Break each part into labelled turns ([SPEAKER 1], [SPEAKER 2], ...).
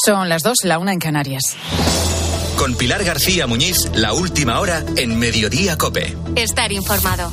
[SPEAKER 1] Son las 2, la 1 en Canarias.
[SPEAKER 2] Con Pilar García Muñiz, la última hora en Mediodía COPE.
[SPEAKER 3] Estar informado.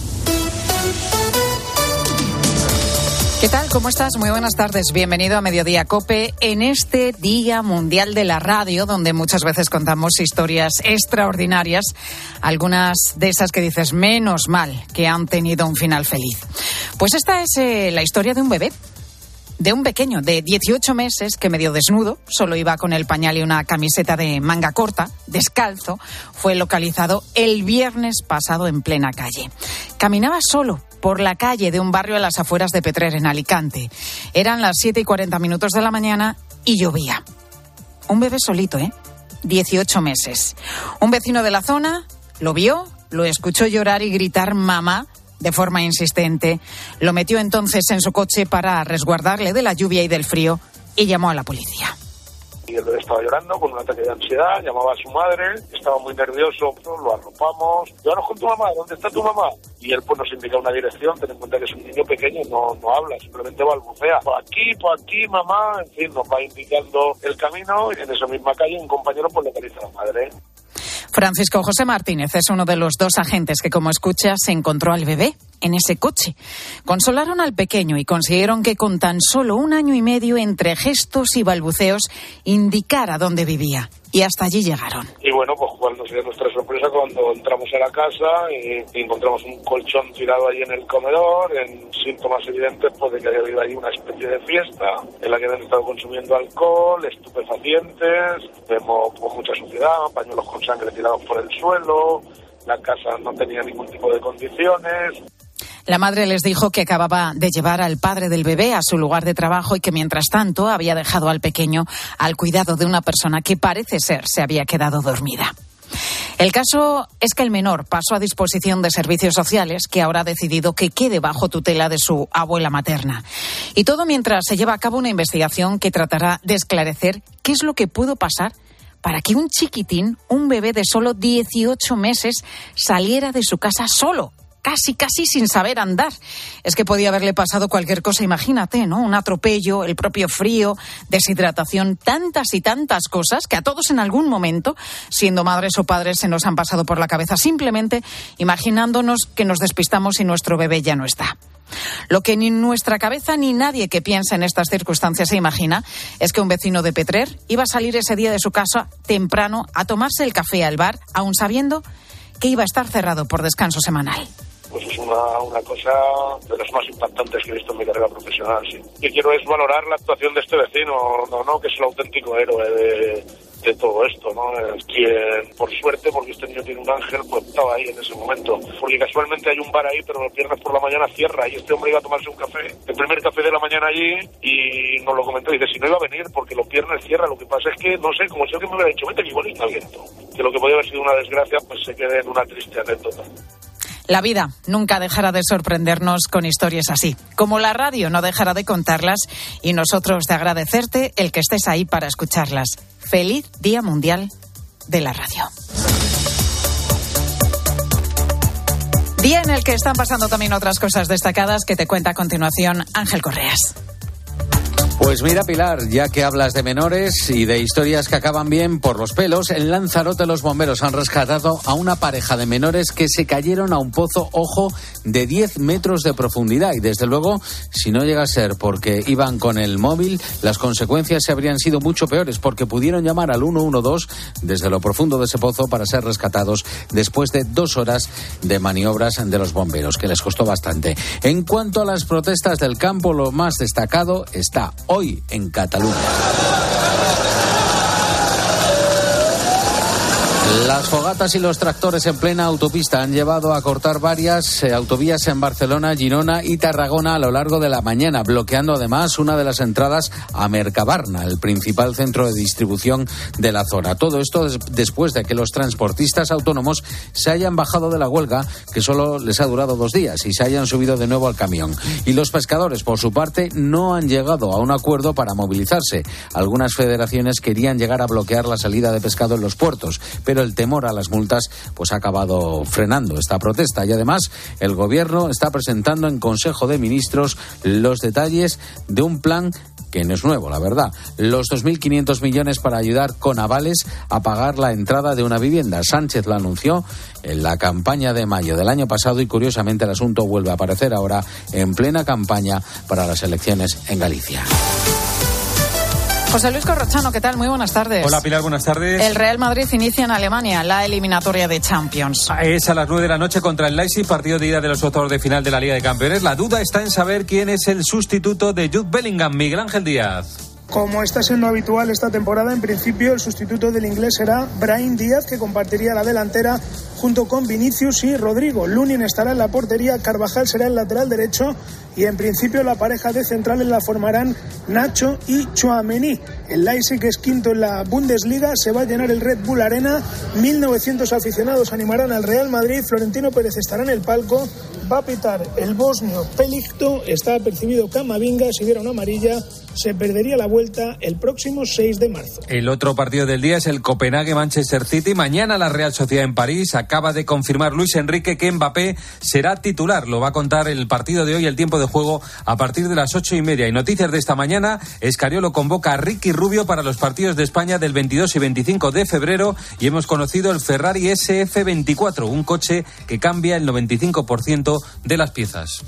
[SPEAKER 1] ¿Qué tal? ¿Cómo estás? Muy buenas tardes. Bienvenido a Mediodía COPE en este Día Mundial de la Radio, donde muchas veces contamos historias extraordinarias, algunas de esas que dices, menos mal que han tenido un final feliz. Pues esta es la historia de un bebé, de un pequeño de 18 meses que medio desnudo, solo iba con el pañal y una camiseta de manga corta, descalzo, fue localizado el viernes pasado en plena calle. Caminaba solo por la calle de un barrio a las afueras de Petrer, en Alicante. Eran las 7:40 de la mañana y llovía. Un bebé solito, 18 meses. Un vecino de la zona lo vio, lo escuchó llorar y gritar mamá de forma insistente. Lo metió entonces en su coche para resguardarle de la lluvia y del frío y llamó a la policía.
[SPEAKER 4] Y el bebé estaba llorando con un ataque de ansiedad, llamaba a su madre, estaba muy nervioso, lo arropamos. Llévanos con tu mamá, ¿dónde está tu mamá? Y él pues nos indica una dirección, ten en cuenta que es un niño pequeño, no habla, simplemente balbucea. Por aquí, mamá, en fin, nos va indicando el camino y en esa misma calle un compañero pues localiza a la madre.
[SPEAKER 1] Francisco José Martínez es uno de los dos agentes que, como escuchas, encontró al bebé en ese coche. Consolaron al pequeño y consiguieron que con tan solo 1 año y medio, entre gestos y balbuceos, indicara dónde vivía. Y hasta allí llegaron.
[SPEAKER 4] Y bueno, pues cuál nos dio nuestra sorpresa cuando entramos a la casa y encontramos un colchón tirado ahí en el comedor, en síntomas evidentes pues de que había habido ahí una especie de fiesta en la que habían estado consumiendo alcohol, estupefacientes, vemos pues mucha suciedad, pañuelos con sangre tirados por el suelo, la casa no tenía ningún tipo de condiciones.
[SPEAKER 1] La madre les dijo que acababa de llevar al padre del bebé a su lugar de trabajo y que mientras tanto había dejado al pequeño al cuidado de una persona que parece ser se había quedado dormida. El caso es que el menor pasó a disposición de servicios sociales, que ahora ha decidido que quede bajo tutela de su abuela materna. Y todo mientras se lleva a cabo una investigación que tratará de esclarecer qué es lo que pudo pasar para que un chiquitín, un bebé de solo 18 meses, saliera de su casa solo. Casi sin saber andar. Es que podía haberle pasado cualquier cosa, imagínate, ¿no? Un atropello, el propio frío, deshidratación, tantas y tantas cosas que a todos en algún momento, siendo madres o padres, se nos han pasado por la cabeza, simplemente imaginándonos que nos despistamos y nuestro bebé ya no está. Lo que ni nuestra cabeza ni nadie que piensa en estas circunstancias se imagina es que un vecino de Petrer iba a salir ese día de su casa temprano a tomarse el café al bar, aun sabiendo que iba a estar cerrado por descanso semanal.
[SPEAKER 4] Pues es una cosa de las más impactantes que he visto en mi carrera profesional, sí. Lo que quiero es valorar la actuación de este vecino, no que es el auténtico héroe de todo esto, ¿no? Es quien, por suerte, porque este niño tiene un ángel, pues estaba ahí en ese momento. Porque casualmente hay un bar ahí, pero los viernes por la mañana cierra y este hombre iba a tomarse un café, el primer café de la mañana allí, y nos lo comentó, y dice, si no iba a venir porque los viernes cierra, lo que pasa es que, no sé, como si alguien me hubiera dicho, vete que igual está viento. Que lo que podía haber sido una desgracia, pues se quede en una triste anécdota.
[SPEAKER 1] La vida nunca dejará de sorprendernos con historias así, como la radio no dejará de contarlas y nosotros de agradecerte el que estés ahí para escucharlas. Feliz Día Mundial de la Radio. Día en el que están pasando también otras cosas destacadas que te cuenta a continuación Ángel Correas.
[SPEAKER 5] Pues mira, Pilar, ya que hablas de menores y de historias que acaban bien por los pelos, en Lanzarote los bomberos han rescatado a una pareja de menores que se cayeron a un pozo, ojo, de 10 metros de profundidad. Y desde luego, si no llega a ser porque iban con el móvil, las consecuencias habrían sido mucho peores, porque pudieron llamar al 112 desde lo profundo de ese pozo para ser rescatados después de 2 horas de maniobras de los bomberos, que les costó bastante. En cuanto a las protestas del campo, lo más destacado está hoy en Cataluña. Las fogatas y los tractores en plena autopista han llevado a cortar varias autovías en Barcelona, Girona y Tarragona a lo largo de la mañana, bloqueando además una de las entradas a Mercabarna, el principal centro de distribución de la zona. Todo esto después de que los transportistas autónomos se hayan bajado de la huelga, que solo les ha durado 2 días, y se hayan subido de nuevo al camión. Y los pescadores, por su parte, no han llegado a un acuerdo para movilizarse. Algunas federaciones querían llegar a bloquear la salida de pescado en los puertos, pero el temor a las multas pues ha acabado frenando esta protesta. Y además el gobierno está presentando en Consejo de Ministros los detalles de un plan que no es nuevo, la verdad. Los 2.500 millones para ayudar con avales a pagar la entrada de una vivienda. Sánchez lo anunció en la campaña de mayo del año pasado y curiosamente el asunto vuelve a aparecer ahora en plena campaña para las elecciones en Galicia.
[SPEAKER 1] José Luis Corrochano, ¿qué tal? Muy buenas tardes.
[SPEAKER 3] Hola Pilar, buenas tardes.
[SPEAKER 1] El Real Madrid inicia en Alemania la eliminatoria de Champions.
[SPEAKER 3] Es a las 9 de la noche contra el Leipzig, partido de ida de los octavos de final de la Liga de Campeones. La duda está en saber quién es el sustituto de Jude Bellingham, Miguel Ángel Díaz.
[SPEAKER 6] Como está siendo habitual esta temporada, en principio el sustituto del inglés será Brahim Díaz, que compartiría la delantera junto con Vinicius y Rodrigo. Lunin estará en la portería, Carvajal será el lateral derecho y en principio la pareja de centrales la formarán Nacho y Tchouaméni. El Leipzig, que es quinto en la Bundesliga, se va a llenar el Red Bull Arena. 1.900 aficionados animarán al Real Madrid. Florentino Pérez estará en el palco. Va a pitar el bosnio Pelicto. Está apercibido Camavinga. Si diera una amarilla, se perdería la vuelta el próximo 6 de marzo.
[SPEAKER 3] El otro partido del día es el Copenhague-Manchester City. Mañana la Real Sociedad en París. Acaba de confirmar Luis Enrique que Mbappé será titular. Lo va a contar el partido de hoy, el tiempo de juego, a partir de las 8:30. Y noticias de esta mañana: Escariolo convoca a Ricky Rubio para los partidos de España del 22 y 25 de febrero. Y hemos conocido el Ferrari SF24, un coche que cambia el 95% de las piezas.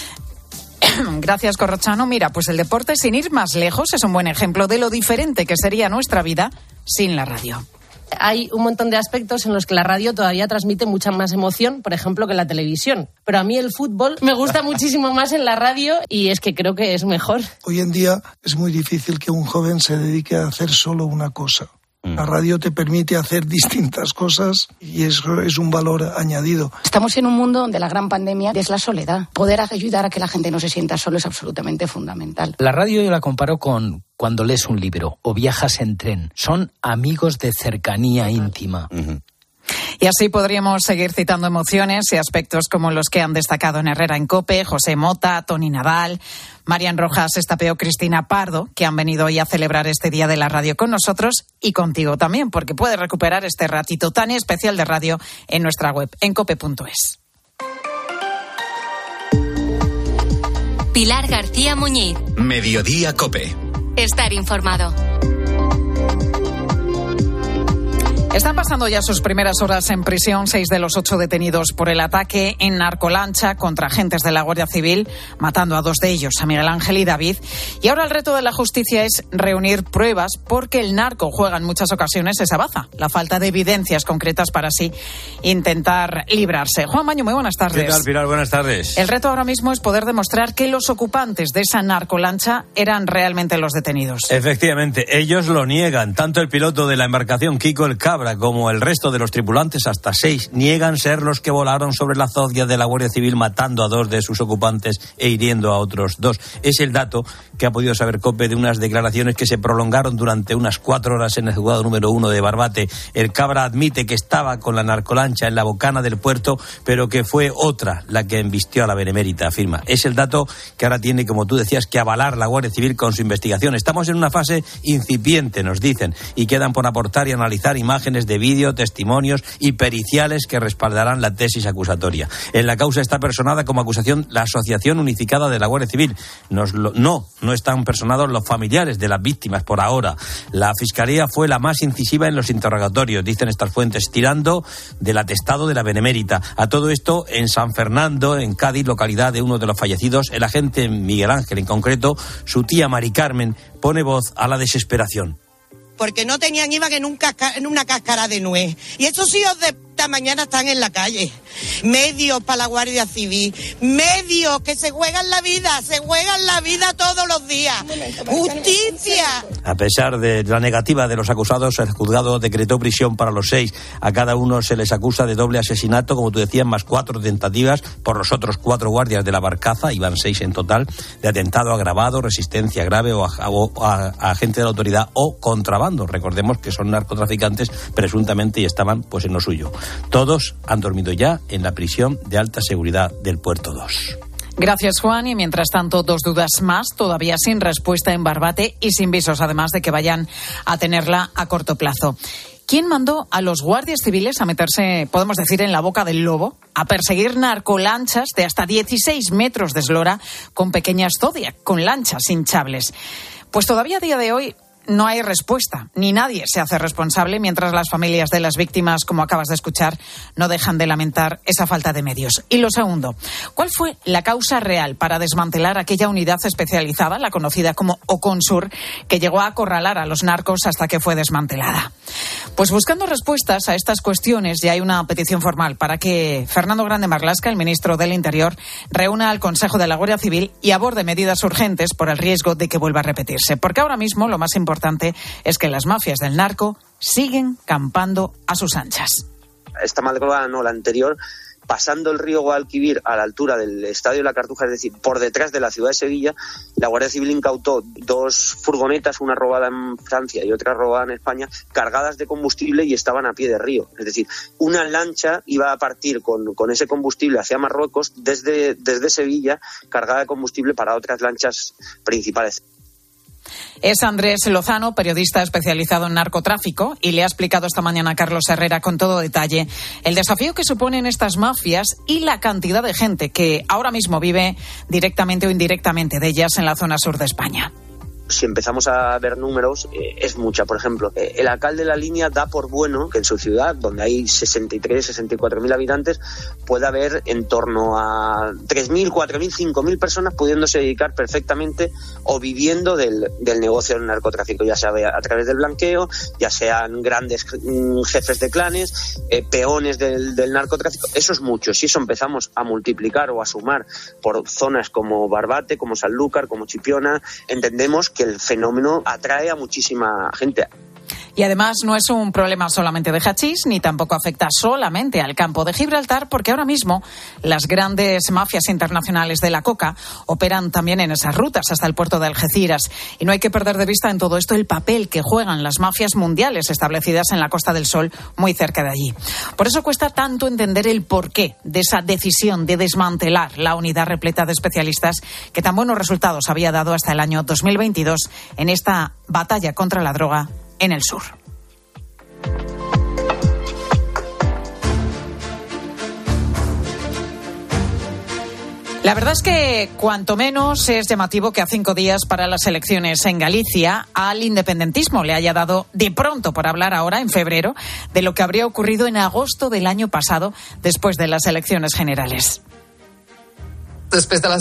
[SPEAKER 1] Gracias, Corrochano. Mira, pues el deporte, sin ir más lejos, es un buen ejemplo de lo diferente que sería nuestra vida sin la radio.
[SPEAKER 7] Hay un montón de aspectos en los que la radio todavía transmite mucha más emoción, por ejemplo, que la televisión. Pero a mí el fútbol me gusta muchísimo más en la radio y es que creo que es mejor.
[SPEAKER 8] Hoy en día es muy difícil que un joven se dedique a hacer solo una cosa. La radio te permite hacer distintas cosas y eso es un valor añadido.
[SPEAKER 9] Estamos en un mundo donde la gran pandemia es la soledad. Poder ayudar a que la gente no se sienta solo es absolutamente fundamental.
[SPEAKER 10] La radio yo la comparo con cuando lees un libro o viajas en tren. Son amigos de cercanía íntima.
[SPEAKER 1] Y así podríamos seguir citando emociones y aspectos como los que han destacado en Herrera en COPE, José Mota, Toni Nadal, Marian Rojas Estapeo, Cristina Pardo, que han venido hoy a celebrar este Día de la Radio con nosotros y contigo también, porque puedes recuperar este ratito tan especial de radio en nuestra web, en cope.es.
[SPEAKER 11] Pilar García Muñiz.
[SPEAKER 2] Mediodía COPE.
[SPEAKER 11] Estar informado.
[SPEAKER 1] Están pasando ya sus primeras horas en prisión 6 de los 8 detenidos por el ataque en narcolancha contra agentes de la Guardia Civil, matando a 2 de ellos, a Miguel Ángel y David. Y ahora el reto de la justicia es reunir pruebas porque el narco juega en muchas ocasiones esa baza, la falta de evidencias concretas para así intentar librarse. Juan Maño, muy buenas tardes.
[SPEAKER 12] ¿Qué tal, Pilar? Buenas tardes.
[SPEAKER 1] El reto ahora mismo es poder demostrar que los ocupantes de esa narcolancha eran realmente los detenidos.
[SPEAKER 12] Efectivamente, ellos lo niegan. Tanto el piloto de la embarcación, Kiko el Cabra, como el resto de los tripulantes, hasta 6, niegan ser los que volaron sobre la zodia de la Guardia Civil matando a 2 de sus ocupantes e hiriendo a otros 2. Es el dato que ha podido saber COPE de unas declaraciones que se prolongaron durante unas 4 horas en el juzgado número 1 de Barbate. El Cabra admite que estaba con la narcolancha en la bocana del puerto, pero que fue otra la que embistió a la Benemérita, afirma. Es el dato que ahora tiene, como tú decías, que avalar la Guardia Civil con su investigación. Estamos en una fase incipiente, nos dicen, y quedan por aportar y analizar imágenes de vídeo, testimonios y periciales que respaldarán la tesis acusatoria. En la causa está personada como acusación la Asociación Unificada de la Guardia Civil. No están personados los familiares de las víctimas por ahora. La Fiscalía fue la más incisiva en los interrogatorios, dicen estas fuentes, tirando del atestado de la Benemérita. A todo esto, en San Fernando, en Cádiz, localidad de uno de los fallecidos, el agente Miguel Ángel, en concreto, su tía Mari Carmen, pone voz a la desesperación.
[SPEAKER 13] Porque no tenían, iban en una cáscara de nuez. Y esos hijos de esta mañana están en la calle. Medios para la Guardia Civil, medios que se juegan la vida todos los días. ¡Justicia!
[SPEAKER 12] A pesar de la negativa de los acusados, el juzgado decretó prisión para los 6. A cada uno se les acusa de doble asesinato, como tú decías, más 4 tentativas por los otros 4 guardias de la barcaza, iban 6 en total, de atentado agravado, resistencia grave o a agente de la autoridad o contrabando. Recordemos que son narcotraficantes presuntamente y estaban pues en lo suyo. Todos han dormido ya en la prisión de alta seguridad del Puerto 2.
[SPEAKER 1] Gracias, Juan. Y mientras tanto, 2 dudas más, todavía sin respuesta en Barbate y sin visos, además de que vayan a tenerla a corto plazo. ¿Quién mandó a los guardias civiles a meterse, podemos decir, en la boca del lobo, a perseguir narcolanchas de hasta 16 metros de eslora con pequeñas Zodiac, con lanchas hinchables? Pues todavía a día de hoy no hay respuesta, ni nadie se hace responsable, mientras las familias de las víctimas, como acabas de escuchar, no dejan de lamentar esa falta de medios. Y lo segundo, ¿cuál fue la causa real para desmantelar aquella unidad especializada, la conocida como Oconsur, que llegó a acorralar a los narcos hasta que fue desmantelada? Pues buscando respuestas a estas cuestiones, ya hay una petición formal para que Fernando Grande Marlaska, el ministro del Interior, reúna al Consejo de la Guardia Civil y aborde medidas urgentes por el riesgo de que vuelva a repetirse. Porque ahora mismo lo más importante es que las mafias del narco siguen campando a sus anchas.
[SPEAKER 14] Esta madrugada, no, la anterior, pasando el río Guadalquivir a la altura del Estadio de la Cartuja, es decir, por detrás de la ciudad de Sevilla, la Guardia Civil incautó 2 furgonetas, una robada en Francia y otra robada en España, cargadas de combustible y estaban a pie de río. Es decir, una lancha iba a partir con ese combustible hacia Marruecos desde Sevilla, cargada de combustible para otras lanchas principales.
[SPEAKER 1] Es Andrés Lozano, periodista especializado en narcotráfico, y le ha explicado esta mañana a Carlos Herrera con todo detalle el desafío que suponen estas mafias y la cantidad de gente que ahora mismo vive directamente o indirectamente de ellas en la zona sur de España.
[SPEAKER 14] Si empezamos a ver números, es mucha. Por ejemplo, el alcalde de La Línea da por bueno que en su ciudad, donde hay 64.000 habitantes, pueda haber en torno a 3.000, 4.000, 5.000 personas pudiéndose dedicar perfectamente o viviendo del negocio del narcotráfico, ya sea a través del blanqueo, ya sean grandes jefes de clanes, peones del narcotráfico. Eso es mucho. Si eso empezamos a multiplicar o a sumar por zonas como Barbate, como Sanlúcar, como Chipiona, entendemos que el fenómeno atrae a muchísima gente.
[SPEAKER 1] Y además no es un problema solamente de hachís, ni tampoco afecta solamente al campo de Gibraltar, porque ahora mismo las grandes mafias internacionales de la coca operan también en esas rutas hasta el puerto de Algeciras. Y no hay que perder de vista en todo esto el papel que juegan las mafias mundiales establecidas en la Costa del Sol, muy cerca de allí. Por eso cuesta tanto entender el porqué de esa decisión de desmantelar la unidad repleta de especialistas que tan buenos resultados había dado hasta el año 2022 en esta batalla contra la droga en el sur. La verdad es que cuanto menos es llamativo que a 5 días para las elecciones en Galicia al independentismo le haya dado de pronto por hablar ahora en febrero de lo que habría ocurrido en agosto del año pasado después de las elecciones generales.
[SPEAKER 15] Después de las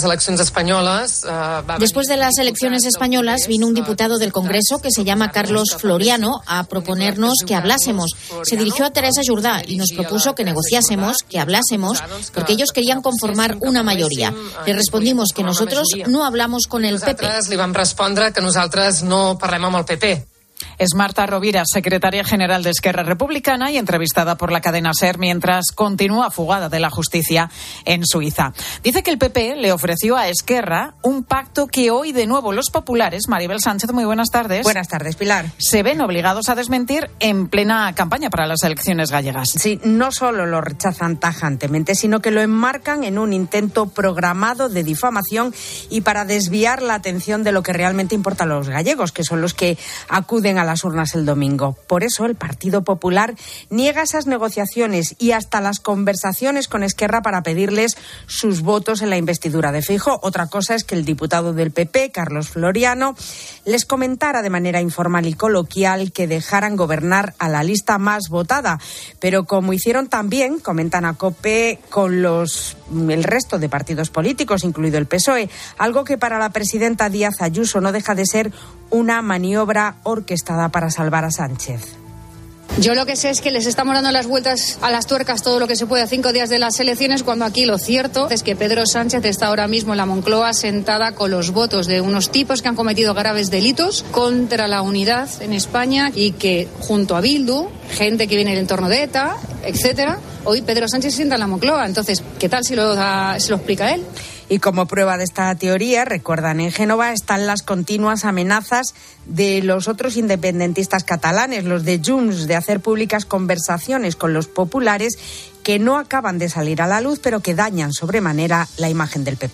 [SPEAKER 15] elecciones españolas vino un diputado del Congreso que se llama Carlos Floriano a proponernos que hablásemos. Se dirigió a Teresa Jordà y nos propuso que negociásemos, que hablásemos, porque ellos querían conformar una mayoría. Le respondimos que nosotros no hablamos con el PP.
[SPEAKER 16] Nosaltres li vam respondre que nosaltres no parlem amb el PP.
[SPEAKER 1] Es Marta Rovira, secretaria general de Esquerra Republicana y entrevistada por la cadena SER mientras continúa fugada de la justicia en Suiza. Dice que el PP le ofreció a Esquerra un pacto que hoy de nuevo los populares, Maribel Sánchez, muy buenas tardes.
[SPEAKER 17] Buenas tardes, Pilar.
[SPEAKER 1] Se ven obligados a desmentir en plena campaña para las elecciones gallegas.
[SPEAKER 17] Sí, no solo lo rechazan tajantemente, sino que lo enmarcan en un intento programado de difamación y para desviar la atención de lo que realmente importa a los gallegos, que son los que acuden a las urnas el domingo. Por eso el Partido Popular niega esas negociaciones y hasta las conversaciones con Esquerra para pedirles sus votos en la investidura de Feijóo. Otra cosa es que el diputado del PP, Carlos Floriano, les comentara de manera informal y coloquial que dejaran gobernar a la lista más votada. Pero como hicieron también, comentan a COPE, con el resto de partidos políticos, incluido el PSOE, algo que para la presidenta Díaz Ayuso no deja de ser una maniobra orquestada para salvar a Sánchez.
[SPEAKER 18] Yo lo que sé es que les estamos dando las vueltas a las tuercas todo lo que se puede a 5 días de las elecciones, cuando aquí lo cierto es que Pedro Sánchez está ahora mismo en la Moncloa sentada con los votos de unos tipos que han cometido graves delitos contra la unidad en España y que junto a Bildu, gente que viene del entorno de ETA, etcétera, hoy Pedro Sánchez se sienta en la Moncloa. Entonces, ¿qué tal si lo explica él?
[SPEAKER 17] Y como prueba de esta teoría, recuerdan, en Génova están las continuas amenazas de los otros independentistas catalanes, los de Junts, de hacer públicas conversaciones con los populares que no acaban de salir a la luz, pero que dañan sobremanera la imagen del PP.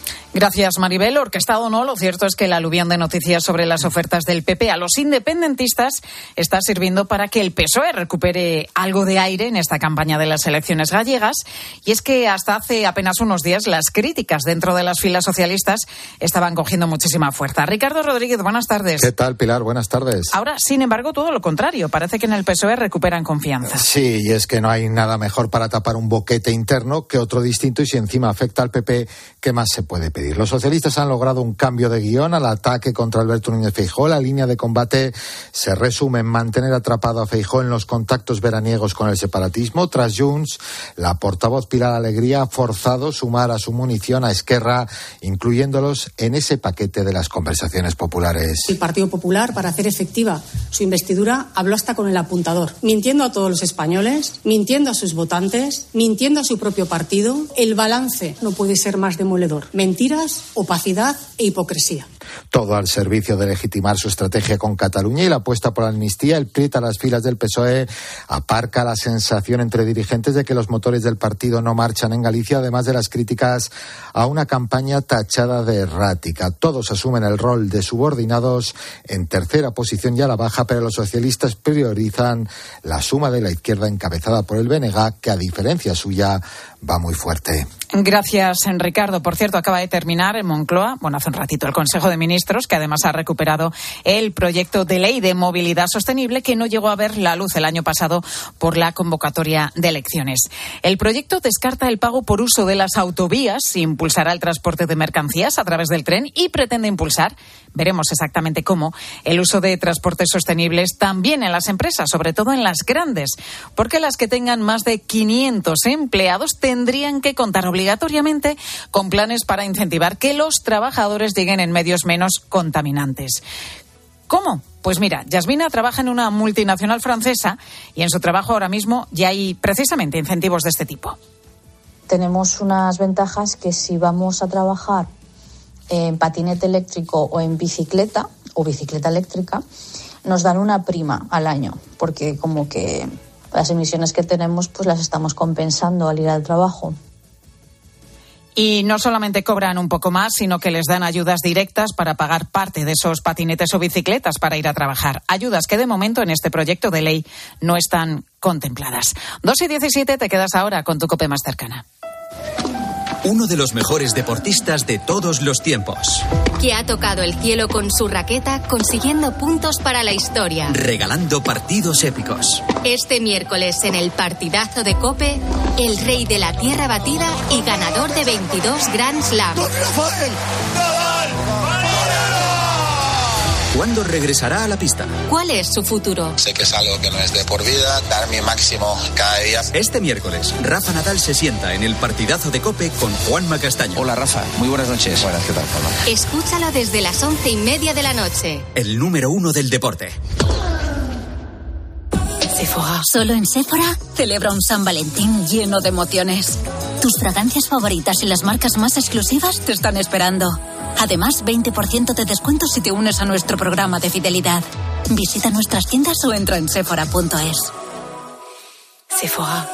[SPEAKER 1] Gracias, Maribel. Orquestado o no, lo cierto es que el aluvión de noticias sobre las ofertas del PP a los independentistas está sirviendo para que el PSOE recupere algo de aire en esta campaña de las elecciones gallegas. Y es que hasta hace apenas unos días las críticas dentro de las filas socialistas estaban cogiendo muchísima fuerza. Ricardo Rodríguez, buenas tardes.
[SPEAKER 19] ¿Qué tal, Pilar? Buenas tardes.
[SPEAKER 1] Ahora, sin embargo, todo lo contrario. Parece que en el PSOE recuperan confianza.
[SPEAKER 19] Sí, y es que no hay nada mejor para tapar un boquete interno que otro distinto, y si encima afecta al PP, ¿qué más se puede pedir? Los socialistas han logrado un cambio de guión al ataque contra Alberto Núñez Feijóo. La línea de combate se resume en mantener atrapado a Feijóo en los contactos veraniegos con el separatismo. Tras Junts, la portavoz Pilar Alegría ha forzado sumar a su munición a Esquerra, incluyéndolos en ese paquete de las conversaciones populares.
[SPEAKER 20] El Partido Popular, para hacer efectiva su investidura, habló hasta con el apuntador, mintiendo a todos los españoles, mintiendo a sus votantes, mintiendo a su propio partido. El balance no puede ser más demoledor. Mentiras, opacidad e hipocresía.
[SPEAKER 19] Todo al servicio de legitimar su estrategia con Cataluña y la apuesta por la amnistía. El PRI, a las filas del PSOE, aparca la sensación entre dirigentes de que los motores del partido no marchan en Galicia, además de las críticas a una campaña tachada de errática. Todos asumen el rol de subordinados en tercera posición y a la baja, pero los socialistas priorizan la suma de la izquierda encabezada por el BNG, que a diferencia suya va muy fuerte.
[SPEAKER 1] Gracias, Ricardo. Por cierto, acaba de terminar en Moncloa, hace un ratito, el Consejo de Ministros, que además ha recuperado el proyecto de ley de movilidad sostenible que no llegó a ver la luz el año pasado por la convocatoria de elecciones. El proyecto descarta el pago por uso de las autovías, impulsará el transporte de mercancías a través del tren y pretende impulsar, veremos exactamente cómo, el uso de transportes sostenibles también en las empresas, sobre todo en las grandes, porque las que tengan más de 500 empleados tendrían que contar obligatoriamente con planes para incentivar que los trabajadores lleguen en medios menos contaminantes. ¿Cómo? Pues mira, Yasmina trabaja en una multinacional francesa y en su trabajo ahora mismo ya hay precisamente incentivos de este tipo.
[SPEAKER 21] Tenemos unas ventajas que si vamos a trabajar en patinete eléctrico o en bicicleta o bicicleta eléctrica, nos dan una prima al año, porque como que las emisiones que tenemos pues las estamos compensando al ir al trabajo.
[SPEAKER 1] Y no solamente cobran un poco más, sino que les dan ayudas directas para pagar parte de esos patinetes o bicicletas para ir a trabajar. Ayudas que de momento en este proyecto de ley no están contempladas. 2:17, te quedas ahora con tu COPE más cercana.
[SPEAKER 2] Uno de los mejores deportistas de todos los tiempos.
[SPEAKER 11] Que ha tocado el cielo con su raqueta consiguiendo puntos para la historia.
[SPEAKER 2] Regalando partidos épicos.
[SPEAKER 11] Este miércoles en el partidazo de COPE, el rey de la tierra batida y ganador de 22 Grand Slam.
[SPEAKER 2] ¿Cuándo regresará a la pista?
[SPEAKER 11] ¿Cuál es su futuro?
[SPEAKER 22] Sé que es algo que no es de por vida, dar mi máximo cada día.
[SPEAKER 2] Este miércoles, Rafa Nadal se sienta en el partidazo de COPE con Juanma Castaño.
[SPEAKER 23] Hola, Rafa. Muy buenas noches.
[SPEAKER 22] Buenas, ¿qué tal, Juanma?
[SPEAKER 11] Escúchalo desde las 11:30 de la noche.
[SPEAKER 2] El número 1 del deporte.
[SPEAKER 24] Sephora. Solo en Sephora celebra un San Valentín lleno de emociones. Tus fragancias favoritas y las marcas más exclusivas te están esperando. Además, 20% de descuento si te unes a nuestro programa de fidelidad. Visita nuestras tiendas o entra en sephora.es. Sephora.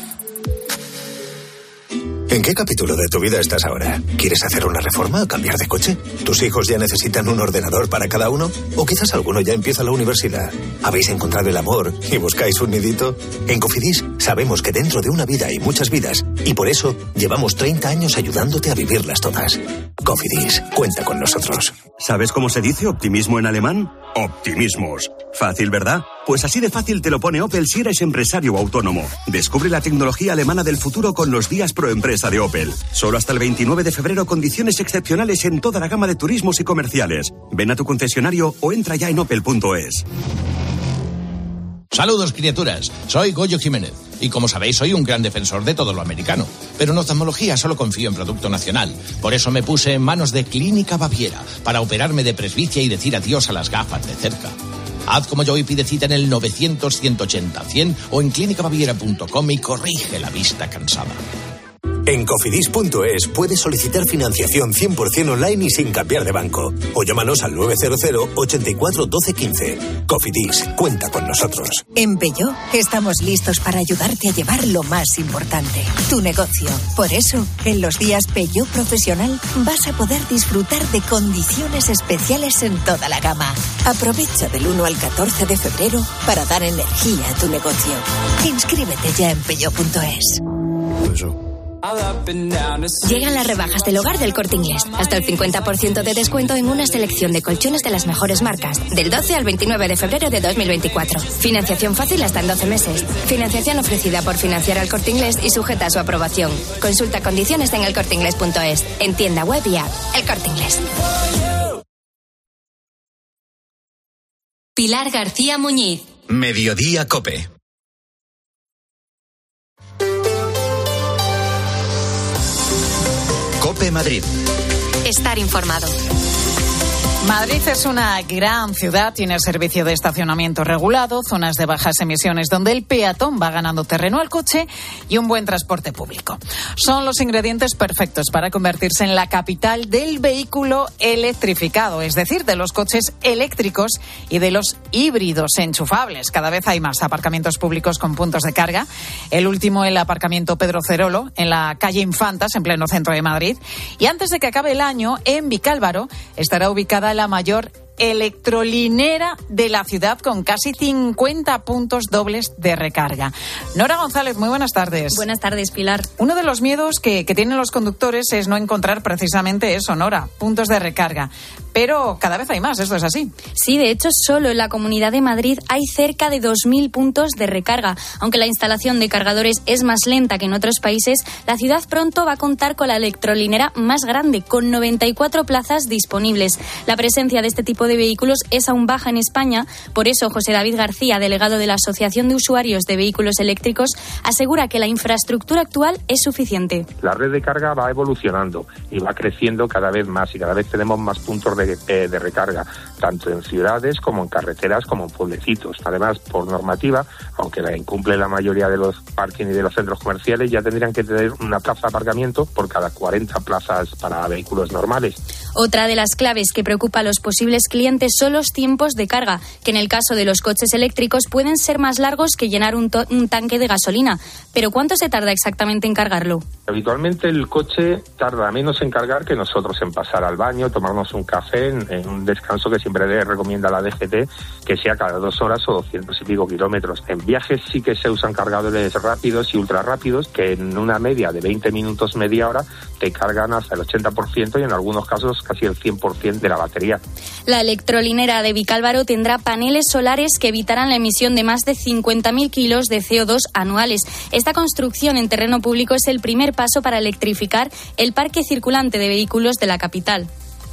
[SPEAKER 25] ¿En qué capítulo de tu vida estás ahora? ¿Quieres hacer una reforma o cambiar de coche? ¿Tus hijos ya necesitan un ordenador para cada uno? ¿O quizás alguno ya empieza la universidad? ¿Habéis encontrado el amor y buscáis un nidito? En Cofidis sabemos que dentro de una vida hay muchas vidas y por eso llevamos 30 años ayudándote a vivirlas todas. Cofidis, cuenta con nosotros.
[SPEAKER 26] ¿Sabes cómo se dice optimismo en alemán? Optimismos. Fácil, ¿verdad? Pues así de fácil te lo pone Opel si eres empresario o autónomo. Descubre la tecnología alemana del futuro con los días pro empresa de Opel. Solo hasta el 29 de febrero, condiciones excepcionales en toda la gama de turismos y comerciales. Ven a tu concesionario o entra ya en opel.es.
[SPEAKER 27] Saludos, criaturas. Soy Goyo Jiménez. Y como sabéis, soy un gran defensor de todo lo americano. Pero en oftalmología solo confío en producto nacional. Por eso me puse en manos de Clínica Baviera para operarme de presbicia y decir adiós a las gafas de cerca. Haz como yo y pide cita en el 900-180-100 o en clinicabaviera.com y corrige la vista cansada.
[SPEAKER 25] En cofidis.es puedes solicitar financiación 100% online y sin cambiar de banco. O llámanos al 900 84 12 15. Cofidis, cuenta con nosotros.
[SPEAKER 3] En Peugeot estamos listos para ayudarte a llevar lo más importante, tu negocio. Por eso, en los días Peugeot Profesional vas a poder disfrutar de condiciones especiales en toda la gama. Aprovecha del 1 al 14 de febrero para dar energía a tu negocio. Inscríbete ya en Peugeot.es.
[SPEAKER 4] Llegan las rebajas del hogar del Corte Inglés. Hasta el 50% de descuento en una selección de colchones de las mejores marcas. Del 12 al 29 de febrero de 2024. Financiación fácil hasta en 12 meses. Financiación ofrecida por Financiar al Corte Inglés y sujeta a su aprobación. Consulta condiciones en elcorteinglés.es. En tienda web y app. El Corte Inglés.
[SPEAKER 11] Pilar García Muñiz.
[SPEAKER 2] Mediodía COPE. COPE Madrid.
[SPEAKER 11] Estar informado.
[SPEAKER 1] Madrid es una gran ciudad, tiene servicio de estacionamiento regulado, zonas de bajas emisiones donde el peatón va ganando terreno al coche y un buen transporte público. Son los ingredientes perfectos para convertirse en la capital del vehículo electrificado, es decir, de los coches eléctricos y de los híbridos enchufables. Cada vez hay más aparcamientos públicos con puntos de carga. El último, el aparcamiento Pedro Cerolo, en la calle Infantas, en pleno centro de Madrid. Y antes de que acabe el año, en Vicálvaro estará ubicada la mayor electrolinera de la ciudad con casi 50 puntos dobles de recarga. Nora González, muy buenas tardes.
[SPEAKER 5] Buenas tardes, Pilar.
[SPEAKER 1] Uno de los miedos que tienen los conductores es no encontrar precisamente eso, Nora, puntos de recarga. Pero cada vez hay más, ¿esto es así?
[SPEAKER 5] Sí, de hecho, solo en la Comunidad de Madrid hay cerca de 2.000 puntos de recarga. Aunque la instalación de cargadores es más lenta que en otros países, la ciudad pronto va a contar con la electrolinera más grande, con 94 plazas disponibles. La presencia de este tipo de vehículos es aún baja en España. Por eso, José David García, delegado de la Asociación de Usuarios de Vehículos Eléctricos, asegura que la infraestructura actual es suficiente.
[SPEAKER 6] La red de carga va evolucionando y va creciendo cada vez más y cada vez tenemos más puntos de recarga, tanto en ciudades como en carreteras como en pueblecitos. Además, por normativa, aunque la incumple la mayoría de los parking y de los centros comerciales, ya tendrían que tener una plaza de aparcamiento por cada 40 plazas para vehículos normales.
[SPEAKER 5] Otra de las claves que preocupa a los posibles clientes son los tiempos de carga, que en el caso de los coches eléctricos pueden ser más largos que llenar un tanque de gasolina. Pero ¿cuánto se tarda exactamente en cargarlo?
[SPEAKER 6] Habitualmente el coche tarda menos en cargar que nosotros en pasar al baño, tomarnos un café, en un descanso que siempre le recomienda la DGT, que sea cada 2 horas o 200 y pico kilómetros. En viajes sí que se usan cargadores rápidos y ultra rápidos, que en una media de 20 minutos, media hora, te cargan hasta el 80% y en algunos casos casi el 100% de la batería.
[SPEAKER 5] La electrolinera de Vicálvaro tendrá paneles solares que evitarán la emisión de más de 50.000 kilos de CO2 anuales. Esta construcción en terreno público es el primer paso para electrificar el parque circulante de vehículos de la capital.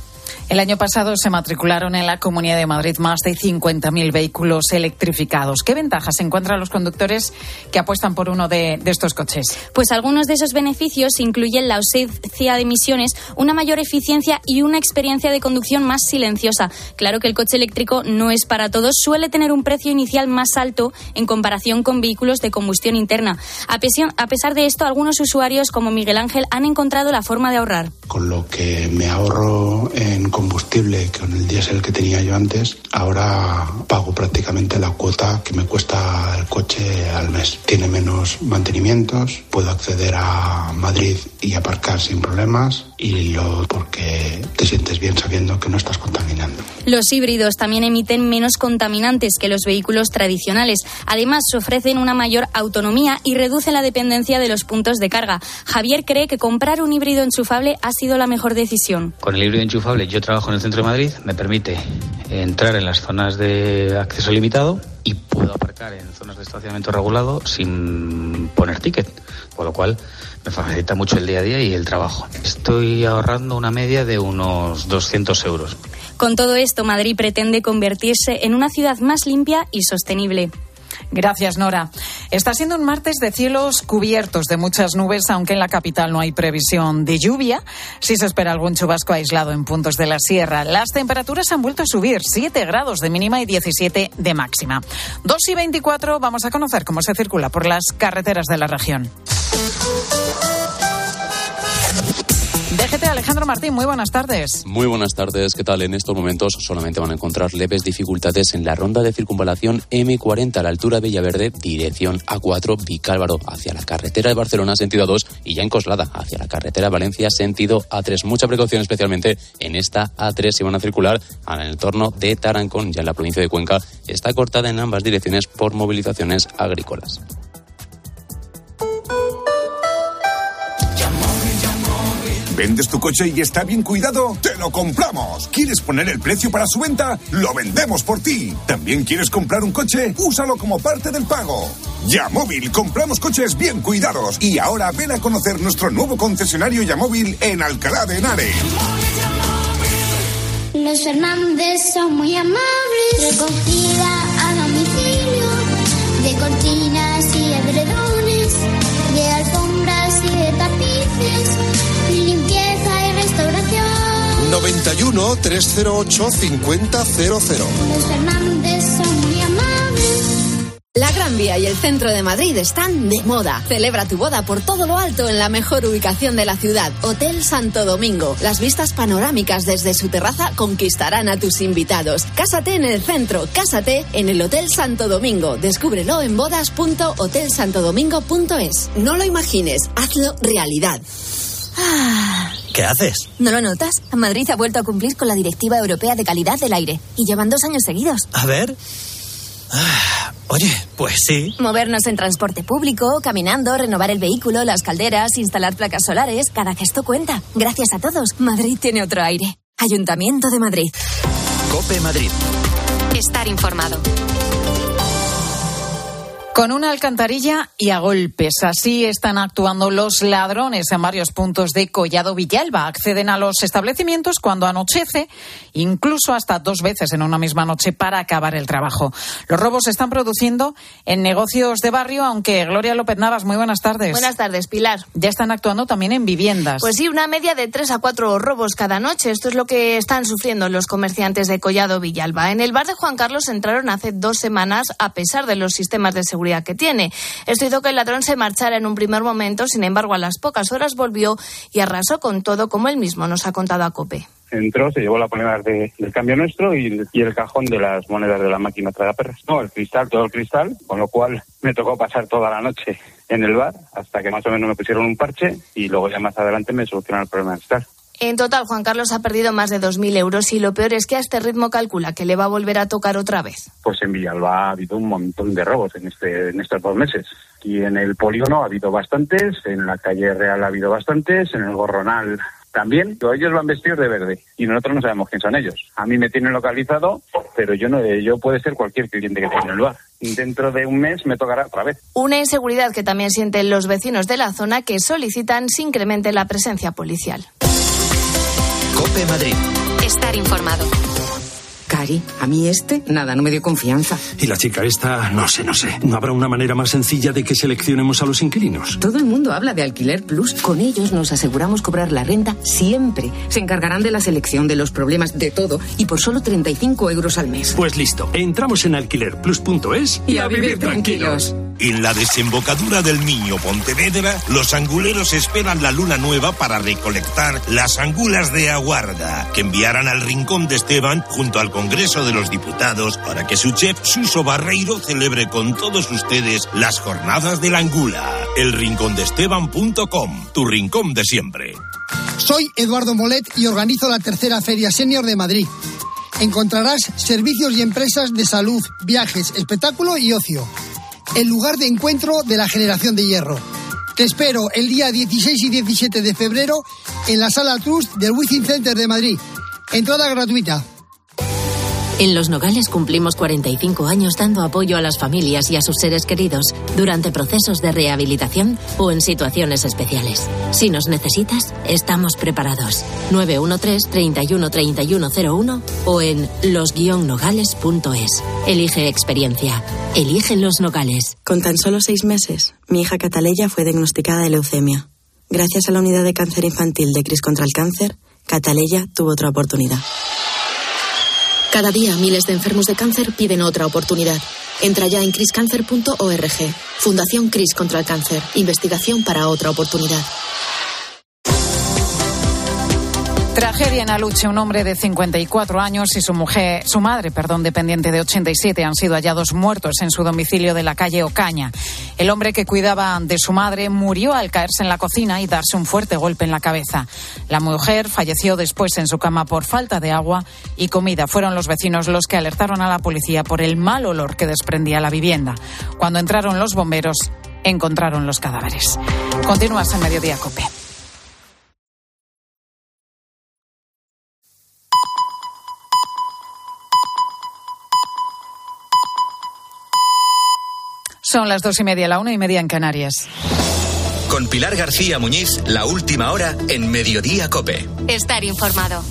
[SPEAKER 1] El año pasado se matricularon en la Comunidad de Madrid más de 50.000 vehículos electrificados. ¿Qué ventajas encuentran los conductores que apuestan por uno de estos coches?
[SPEAKER 5] Pues algunos de esos beneficios incluyen la ausencia de emisiones, una mayor eficiencia y una experiencia de conducción más silenciosa. Claro que el coche eléctrico no es para todos, suele tener un precio inicial más alto en comparación con vehículos de combustión interna. A pesar de esto, algunos usuarios como Miguel Ángel han encontrado la forma de ahorrar.
[SPEAKER 7] Con lo que me ahorro en combustible con el diésel que tenía yo antes, ahora pago prácticamente la cuota que me cuesta el coche al mes. Tiene menos mantenimientos, puedo acceder a Madrid y aparcar sin problemas y porque te sientes bien sabiendo que no estás contaminando.
[SPEAKER 5] Los híbridos también emiten menos contaminantes que los vehículos tradicionales. Además, ofrecen una mayor autonomía y reducen la dependencia de los puntos de carga. Javier cree que comprar un híbrido enchufable ha sido la mejor decisión.
[SPEAKER 8] Con el híbrido enchufable yo trabajo en el centro de Madrid, me permite entrar en las zonas de acceso limitado y puedo aparcar en zonas de estacionamiento regulado sin poner ticket, por lo cual me facilita mucho el día a día y el trabajo. Estoy ahorrando una media de unos 200 euros.
[SPEAKER 5] Con todo esto, Madrid pretende convertirse en una ciudad más limpia y sostenible.
[SPEAKER 1] Gracias, Nora. Está siendo un martes de cielos cubiertos de muchas nubes, aunque en la capital no hay previsión de lluvia. Sí se espera algún chubasco aislado en puntos de la sierra. Las temperaturas han vuelto a subir, 7 grados de mínima y 17 de máxima. 2:24, vamos a conocer cómo se circula por las carreteras de la región. DGT, Alejandro Martín, muy buenas tardes.
[SPEAKER 9] Muy buenas tardes, ¿qué tal? En estos momentos solamente van a encontrar leves dificultades en la ronda de circunvalación M40 a la altura de Villaverde, dirección A4, Vicálvaro, hacia la carretera de Barcelona, sentido 2, y ya en Coslada, hacia la carretera de Valencia, sentido A3. Mucha precaución especialmente en esta A3 si van a circular en el entorno de Tarancón, ya en la provincia de Cuenca. Está cortada en ambas direcciones por movilizaciones agrícolas.
[SPEAKER 10] ¿Vendes tu coche y está bien cuidado? ¡Te lo compramos! ¿Quieres poner el precio para su venta? ¡Lo vendemos por ti! ¿También quieres comprar un coche? ¡Úsalo como parte del pago! Yamóvil, compramos coches bien cuidados. Y ahora ven a conocer nuestro nuevo concesionario Yamóvil en Alcalá de Henares.
[SPEAKER 12] Los Fernández son muy amables. Recogida a domicilio de cortinas y edredones, de alfombras y de tapices, limpieza y restauración.
[SPEAKER 13] 91 308 5000.
[SPEAKER 12] Los Fernández son muy amables.
[SPEAKER 14] La Gran Vía y el centro de Madrid están de moda. Celebra tu boda por todo lo alto en la mejor ubicación de la ciudad, Hotel Santo Domingo. Las vistas panorámicas desde su terraza conquistarán a tus invitados. Cásate en el centro, cásate en el Hotel Santo Domingo. Descúbrelo en bodas.hotelsantodomingo.es. No lo imagines, hazlo realidad.
[SPEAKER 15] ¿Qué haces?
[SPEAKER 14] ¿No lo notas? Madrid ha vuelto a cumplir con la Directiva Europea de Calidad del Aire y llevan 2 años seguidos.
[SPEAKER 15] A ver. Oye, pues sí.
[SPEAKER 14] Movernos en transporte público, caminando, renovar el vehículo, las calderas, instalar placas solares, cada gesto cuenta. Gracias a todos, Madrid tiene otro aire. Ayuntamiento de Madrid.
[SPEAKER 2] COPE Madrid.
[SPEAKER 11] Estar informado.
[SPEAKER 1] Con una alcantarilla y a golpes. Así están actuando los ladrones en varios puntos de Collado Villalba. Acceden a los establecimientos cuando anochece, incluso hasta 2 veces en una misma noche para acabar el trabajo. Los robos se están produciendo en negocios de barrio, aunque Gloria López Navas, muy buenas tardes.
[SPEAKER 23] Buenas tardes, Pilar.
[SPEAKER 1] Ya están actuando también en viviendas.
[SPEAKER 23] Pues sí, una media de 3 a 4 robos cada noche. Esto es lo que están sufriendo los comerciantes de Collado Villalba. En el bar de Juan Carlos entraron hace 2 semanas a pesar de los sistemas de seguridad que tiene. Esto hizo que el ladrón se marchara en un primer momento, sin embargo a las pocas horas volvió y arrasó con todo, como él mismo nos ha contado a COPE.
[SPEAKER 6] Entró, se llevó las monedas del cambio nuestro y el cajón de las monedas de la máquina tragaperras. No, el cristal, todo el cristal, con lo cual me tocó pasar toda la noche en el bar hasta que más o menos me pusieron un parche y luego ya más adelante me solucionaron el problema del cristal.
[SPEAKER 23] En total, Juan Carlos ha perdido más de 2.000 euros y lo peor es que a este ritmo calcula que le va a volver a tocar otra vez.
[SPEAKER 6] Pues en Villalba ha habido un montón de robos en estos 2 meses. Y en el polígono ha habido bastantes, en la calle Real ha habido bastantes, en el Gorronal también. Ellos van vestidos de verde y nosotros no sabemos quién son ellos. A mí me tienen localizado, pero yo puede ser cualquier cliente que tenga en el bar. Dentro de un mes me tocará otra vez.
[SPEAKER 23] Una inseguridad que también sienten los vecinos de la zona, que solicitan se incremente la presencia policial.
[SPEAKER 2] COPE Madrid.
[SPEAKER 11] Estar informado.
[SPEAKER 28] Cari, a mí nada, no me dio confianza.
[SPEAKER 29] Y la chica esta, no sé. ¿No habrá una manera más sencilla de que seleccionemos a los inquilinos?
[SPEAKER 28] Todo el mundo habla de Alquiler Plus. Con ellos nos aseguramos cobrar la renta siempre. Se encargarán de la selección, de los problemas, de todo. Y por solo 35 euros al mes.
[SPEAKER 29] Pues listo, entramos en alquilerplus.es
[SPEAKER 28] y a vivir tranquilos.
[SPEAKER 30] En la desembocadura del Miño, Pontevedra, los anguleros esperan la luna nueva para recolectar las angulas de aguarda, que enviarán al Rincón de Esteban junto al Congreso de los Diputados para que su chef Suso Barreiro celebre con todos ustedes las jornadas de la angula. elrincondeesteban.com, tu rincón de siempre.
[SPEAKER 31] Soy Eduardo Molet y organizo la 3ª Feria Senior de Madrid. Encontrarás servicios y empresas de salud, viajes, espectáculo y ocio. El lugar de encuentro de la generación de hierro. Te espero el día 16 y 17 de febrero en la Sala Trust del Wizzing Center de Madrid. Entrada gratuita.
[SPEAKER 32] En Los Nogales cumplimos 45 años dando apoyo a las familias y a sus seres queridos durante procesos de rehabilitación o en situaciones especiales. Si nos necesitas, estamos preparados. 913 31 3101 o en los-nogales.es. Elige experiencia. Elige Los Nogales.
[SPEAKER 33] Con tan solo 6 meses, mi hija Cataleya fue diagnosticada de leucemia. Gracias a la unidad de cáncer infantil de CRIS contra el cáncer, Cataleya tuvo otra oportunidad. Cada día miles de enfermos de cáncer piden otra oportunidad. Entra ya en criscancer.org. Fundación CRIS contra el cáncer. Investigación para otra oportunidad.
[SPEAKER 1] Tragedia en Aluche. Un hombre de 54 años y su madre, dependiente de 87, han sido hallados muertos en su domicilio de la calle Ocaña. El hombre que cuidaba de su madre murió al caerse en la cocina y darse un fuerte golpe en la cabeza. La mujer falleció después en su cama por falta de agua y comida. Fueron los vecinos los que alertaron a la policía por el mal olor que desprendía la vivienda. Cuando entraron los bomberos, encontraron los cadáveres. Continúas en Mediodía COPE. Son las 2:30, la 1:30 en Canarias.
[SPEAKER 2] Con Pilar García Muñiz, la última hora en Mediodía COPE.
[SPEAKER 11] Estar informado.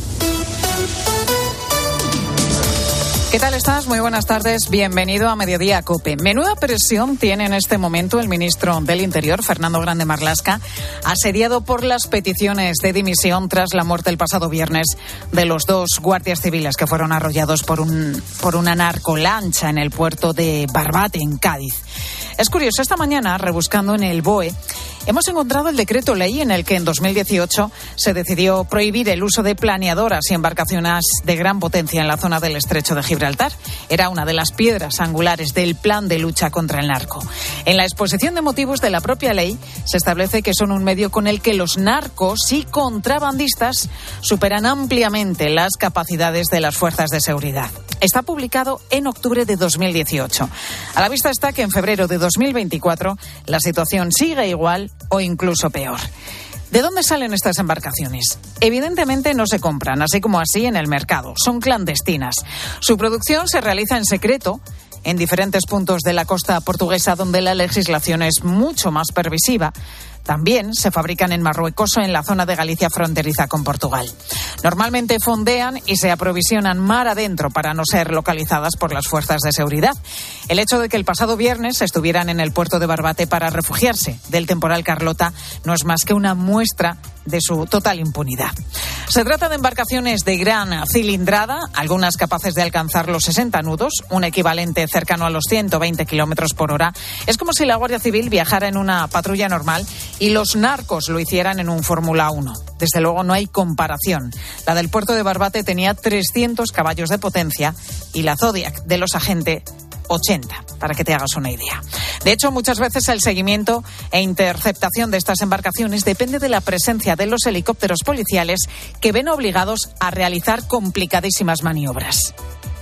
[SPEAKER 1] ¿Qué tal estás? Muy buenas tardes. Bienvenido a Mediodía COPE. Menuda presión tiene en este momento el ministro del Interior, Fernando Grande Marlaska, asediado por las peticiones de dimisión tras la muerte el pasado viernes de los 2 guardias civiles que fueron arrollados por una narcolancha en el puerto de Barbate, en Cádiz. Es curioso, esta mañana, rebuscando en el BOE, hemos encontrado el decreto ley en el que en 2018 se decidió prohibir el uso de planeadoras y embarcaciones de gran potencia en la zona del estrecho de Gibraltar. Era una de las piedras angulares del plan de lucha contra el narco. En la exposición de motivos de la propia ley se establece que son un medio con el que los narcos y contrabandistas superan ampliamente las capacidades de las fuerzas de seguridad. Está publicado en octubre de 2018. A la vista está que en febrero de 2024 la situación sigue igual o incluso peor. ¿De dónde salen estas embarcaciones? Evidentemente no se compran, así como así en el mercado. Son clandestinas. Su producción se realiza en secreto en diferentes puntos de la costa portuguesa donde la legislación es mucho más permisiva. También se fabrican en Marruecos o en la zona de Galicia fronteriza con Portugal. Normalmente fondean y se aprovisionan mar adentro para no ser localizadas por las fuerzas de seguridad. El hecho de que el pasado viernes estuvieran en el puerto de Barbate para refugiarse del temporal Carlota no es más que una muestra de su total impunidad. Se trata de embarcaciones de gran cilindrada, algunas capaces de alcanzar los 60 nudos, un equivalente cercano a los 120 kilómetros por hora. Es como si la Guardia Civil viajara en una patrulla normal y los narcos lo hicieran en un Fórmula 1. Desde luego no hay comparación. La del puerto de Barbate tenía 300 caballos de potencia y la Zodiac de los agentes 80, para que te hagas una idea. De hecho, muchas veces el seguimiento e interceptación de estas embarcaciones depende de la presencia de los helicópteros policiales que ven obligados a realizar complicadísimas maniobras.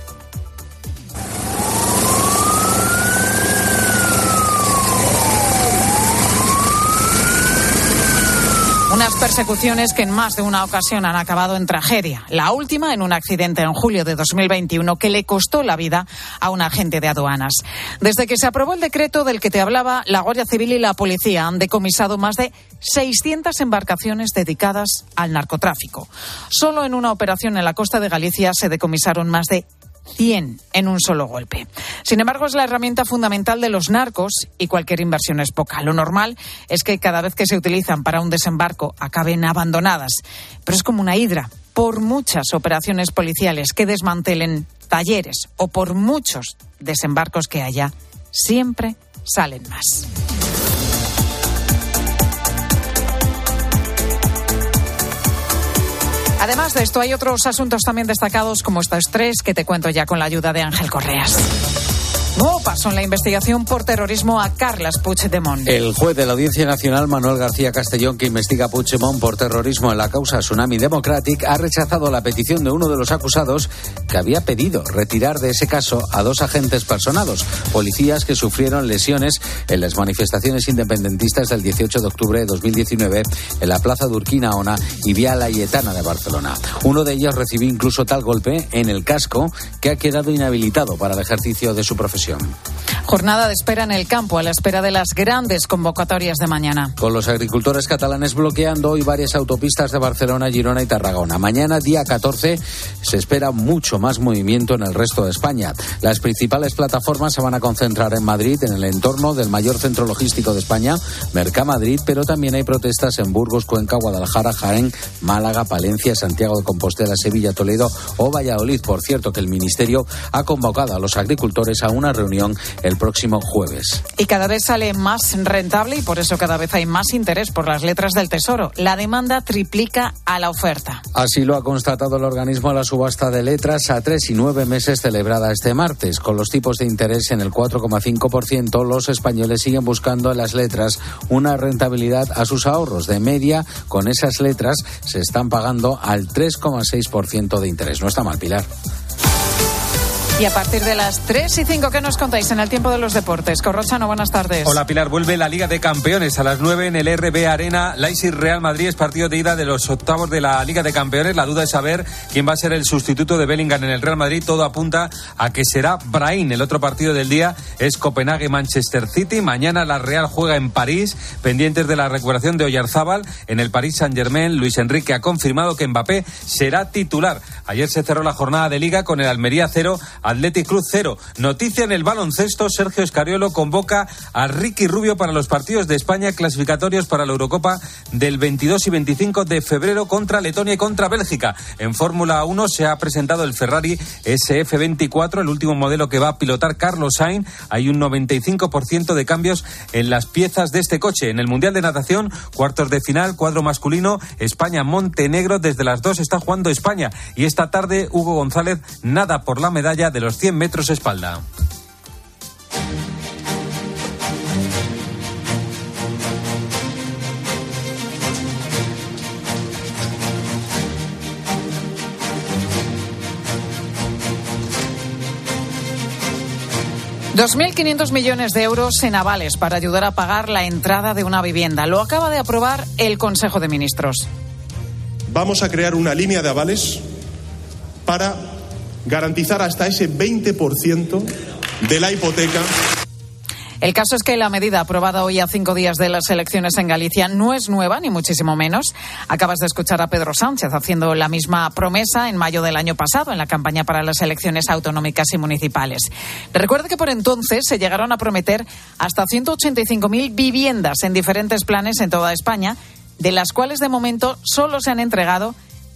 [SPEAKER 1] Unas persecuciones que en más de una ocasión han acabado en tragedia. La última en un accidente en julio de 2021 que le costó la vida a un agente de aduanas. Desde que se aprobó el decreto del que te hablaba, la Guardia Civil y la policía han decomisado más de 600 embarcaciones dedicadas al narcotráfico. Solo en una operación en la costa de Galicia se decomisaron más de 100 en un solo golpe. Sin embargo, es la herramienta fundamental de los narcos y cualquier inversión es poca. Lo normal es que cada vez que se utilizan para un desembarco acaben abandonadas. Pero es como una hidra. Por muchas operaciones policiales que desmantelen talleres o por muchos desembarcos que haya, siempre salen más. Además de esto, hay otros asuntos también destacados como estos 3 que te cuento ya con la ayuda de Ángel Correas. Nuevo paso en la investigación por terrorismo a Carles Puigdemont.
[SPEAKER 3] El juez de la Audiencia Nacional, Manuel García Castellón, que investiga a Puigdemont por terrorismo en la causa Tsunami Democratic, ha rechazado la petición de uno de los acusados que había pedido retirar de ese caso a 2 agentes personados, policías que sufrieron lesiones en las manifestaciones independentistas del 18 de octubre de 2019 en la Plaza d'Urquinaona y Vía Laietana de Barcelona. Uno de ellos recibió incluso tal golpe en el casco que ha quedado inhabilitado para el ejercicio de su profesión.
[SPEAKER 1] Jornada de espera en el campo a la espera de las grandes convocatorias de mañana.
[SPEAKER 3] Con los agricultores catalanes bloqueando hoy varias autopistas de Barcelona, Girona y Tarragona. Mañana, día 14, se espera mucho más movimiento en el resto de España. Las principales plataformas se van a concentrar en Madrid, en el entorno del mayor centro logístico de España, Mercamadrid, pero también hay protestas en Burgos, Cuenca, Guadalajara, Jaén, Málaga, Palencia, Santiago de Compostela, Sevilla, Toledo o Valladolid. Por cierto, que el Ministerio ha convocado a los agricultores a una reunión el próximo jueves.
[SPEAKER 1] Y cada vez sale más rentable y por eso cada vez hay más interés por las letras del Tesoro. La demanda triplica a la oferta.
[SPEAKER 3] Así lo ha constatado el organismo a la subasta de letras a 3 y 9 meses celebrada este martes. Con los tipos de interés en el 4,5%, los españoles siguen buscando en las letras una rentabilidad a sus ahorros. De media, con esas letras se están pagando al 3,6% de interés. No está mal, Pilar.
[SPEAKER 1] Y a partir de las 3:05, ¿qué nos contáis en el tiempo de los deportes? Corrochano, buenas tardes.
[SPEAKER 4] Hola, Pilar. Vuelve la Liga de Campeones a las 9 en el RB Arena. Leipzig Real Madrid es partido de ida de los octavos de la Liga de Campeones. La duda es saber quién va a ser el sustituto de Bellingham en el Real Madrid. Todo apunta a que será Brahim. El otro partido del día es Copenhague-Manchester City. Mañana la Real juega en París, pendientes de la recuperación de Oyarzábal. En el Paris Saint-Germain, Luis Enrique ha confirmado que Mbappé será titular. Ayer se cerró la jornada de Liga con el Almería 0, Athletic Club 0. Noticia en el baloncesto, Sergio Escariolo convoca a Ricky Rubio para los partidos de España clasificatorios para la Eurocopa del 22 y 25 de febrero contra Letonia y contra Bélgica. En Fórmula 1 se ha presentado el Ferrari SF24, el último modelo que va a pilotar Carlos Sainz. Hay un 95% de cambios en las piezas de este coche. En el Mundial de Natación, cuartos de final, cuadro masculino, España-Montenegro. Desde las 2 está jugando España. Y esta tarde, Hugo González nada por la medalla de los 100 metros espalda.
[SPEAKER 1] $2.500 millones en avales para ayudar a pagar la entrada de una vivienda. Lo acaba de aprobar el Consejo de Ministros.
[SPEAKER 7] Vamos a crear una línea de avales para garantizar hasta ese 20% de la hipoteca.
[SPEAKER 1] El caso es que la medida aprobada hoy a 5 días de las elecciones en Galicia no es nueva, ni muchísimo menos. Acabas de escuchar a Pedro Sánchez haciendo la misma promesa en mayo del año pasado en la campaña para las elecciones autonómicas y municipales. Recuerde que por entonces se llegaron a prometer hasta 185.000 viviendas en diferentes planes en toda España, de las cuales de momento solo se han entregado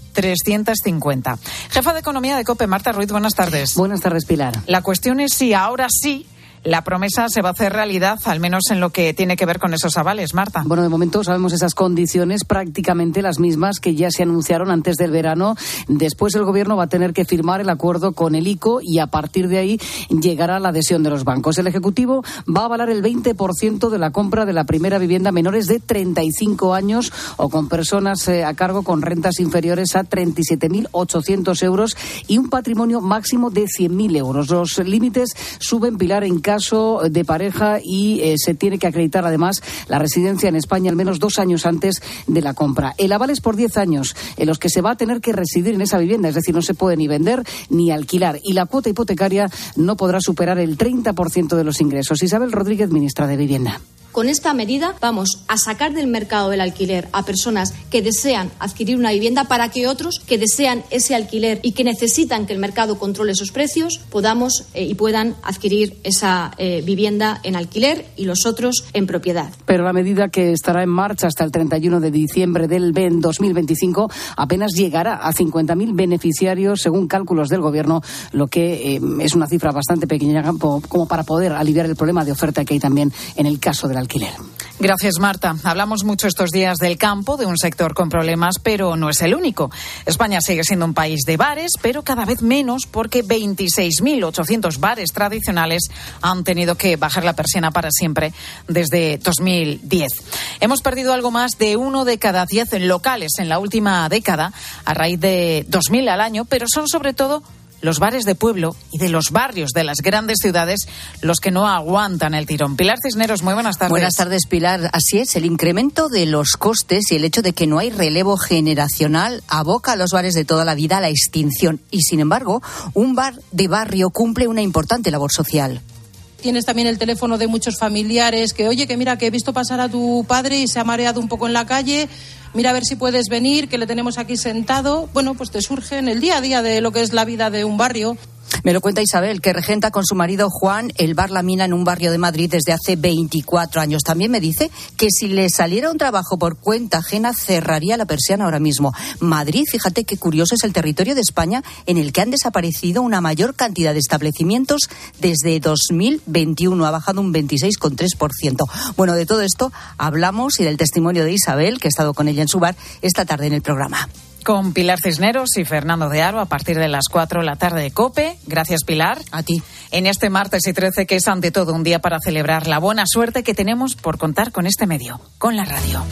[SPEAKER 1] 350. Jefa de Economía de COPE, Marta Ruiz, buenas tardes.
[SPEAKER 16] Buenas tardes, Pilar.
[SPEAKER 1] La cuestión es si ahora sí la promesa se va a hacer realidad, al menos en lo que tiene que ver con esos avales, Marta.
[SPEAKER 16] Bueno, de momento sabemos esas condiciones, prácticamente las mismas que ya se anunciaron antes del verano. Después el Gobierno va a tener que firmar el acuerdo con el ICO y a partir de ahí llegará la adhesión de los bancos. El Ejecutivo va a avalar el 20% de la compra de la primera vivienda a menores de 35 años o con personas a cargo con rentas inferiores a 37.800 euros y un patrimonio máximo de 100.000 euros. Los límites suben, Pilar, en caso de pareja y se tiene que acreditar además la residencia en España al menos 2 años antes de la compra. El aval es por 10 años en los que se va a tener que residir en esa vivienda, es decir, no se puede ni vender ni alquilar y la cuota hipotecaria no podrá superar el 30% de los ingresos. Isabel Rodríguez, ministra de Vivienda.
[SPEAKER 17] Con esta medida vamos a sacar del mercado del alquiler a personas que desean adquirir una vivienda para que otros que desean ese alquiler y que necesitan que el mercado controle esos precios podamos y puedan adquirir esa vivienda en alquiler y los otros en propiedad.
[SPEAKER 16] Pero la medida, que estará en marcha hasta el 31 de diciembre del 2025, apenas llegará a 50.000 beneficiarios según cálculos del Gobierno, lo que es una cifra bastante pequeña como para poder aliviar el problema de oferta que hay también en el caso del alquiler.
[SPEAKER 1] Gracias, Marta. Hablamos mucho estos días del campo, de un sector con problemas, pero no es el único. España sigue siendo un país de bares, pero cada vez menos porque 26.800 bares tradicionales han tenido que bajar la persiana para siempre desde 2010. Hemos perdido algo más de 1 de cada 10 locales en la última década, a raíz de 2.000 al año, pero son sobre todo los bares de pueblo y de los barrios de las grandes ciudades los que no aguantan el tirón. Pilar Cisneros, muy buenas tardes.
[SPEAKER 18] Buenas tardes, Pilar. Así es, el incremento de los costes y el hecho de que no hay relevo generacional aboca a los bares de toda la vida a la extinción. Y, sin embargo, un bar de barrio cumple una importante labor social.
[SPEAKER 19] Tienes también el teléfono de muchos familiares que, oye, que mira, que he visto pasar a tu padre y se ha mareado un poco en la calle, mira a ver si puedes venir, que le tenemos aquí sentado. Bueno, pues te surge en el día a día de lo que es la vida de un barrio.
[SPEAKER 18] Me lo cuenta Isabel, que regenta con su marido Juan el bar La Mina en un barrio de Madrid desde hace 24 años. También me dice que si le saliera un trabajo por cuenta ajena, cerraría la persiana ahora mismo. Madrid, fíjate qué curioso, es el territorio de España en el que han desaparecido una mayor cantidad de establecimientos desde 2021. Ha bajado un 26,3%. Bueno, de todo esto hablamos y del testimonio de Isabel, que ha estado con ella en su bar esta tarde en el programa.
[SPEAKER 1] Con Pilar Cisneros y Fernando de Aro a partir de las 4 de la tarde de COPE. Gracias, Pilar.
[SPEAKER 18] A ti.
[SPEAKER 1] En este martes y 13, que es ante todo un día para celebrar la buena suerte que tenemos por contar con este medio, con la radio.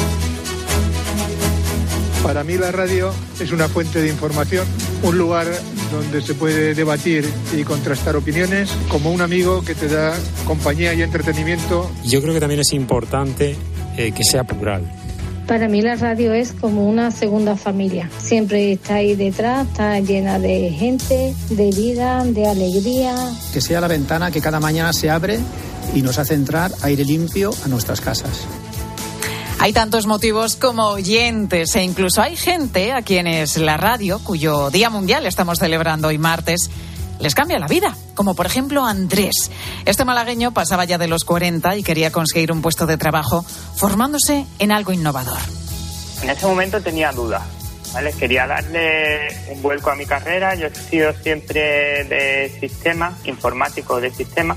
[SPEAKER 5] Para mí la radio es una fuente de información, un lugar donde se puede debatir y contrastar opiniones, como un amigo que te da compañía y entretenimiento.
[SPEAKER 8] Yo creo que también es importante que sea plural.
[SPEAKER 9] Para mí la radio es como una segunda familia. Siempre está ahí detrás, está llena de gente, de vida, de alegría.
[SPEAKER 10] Que sea la ventana que cada mañana se abre y nos hace entrar aire limpio a nuestras casas.
[SPEAKER 1] Hay tantos motivos como oyentes e incluso hay gente a quienes la radio, cuyo Día Mundial estamos celebrando hoy martes, les cambia la vida, como por ejemplo Andrés. Este malagueño pasaba ya de los 40 y quería conseguir un puesto de trabajo formándose en algo innovador.
[SPEAKER 12] En ese momento tenía dudas, ¿vale? Quería darle un vuelco a mi carrera. Yo he sido siempre de sistemas, informático de sistemas,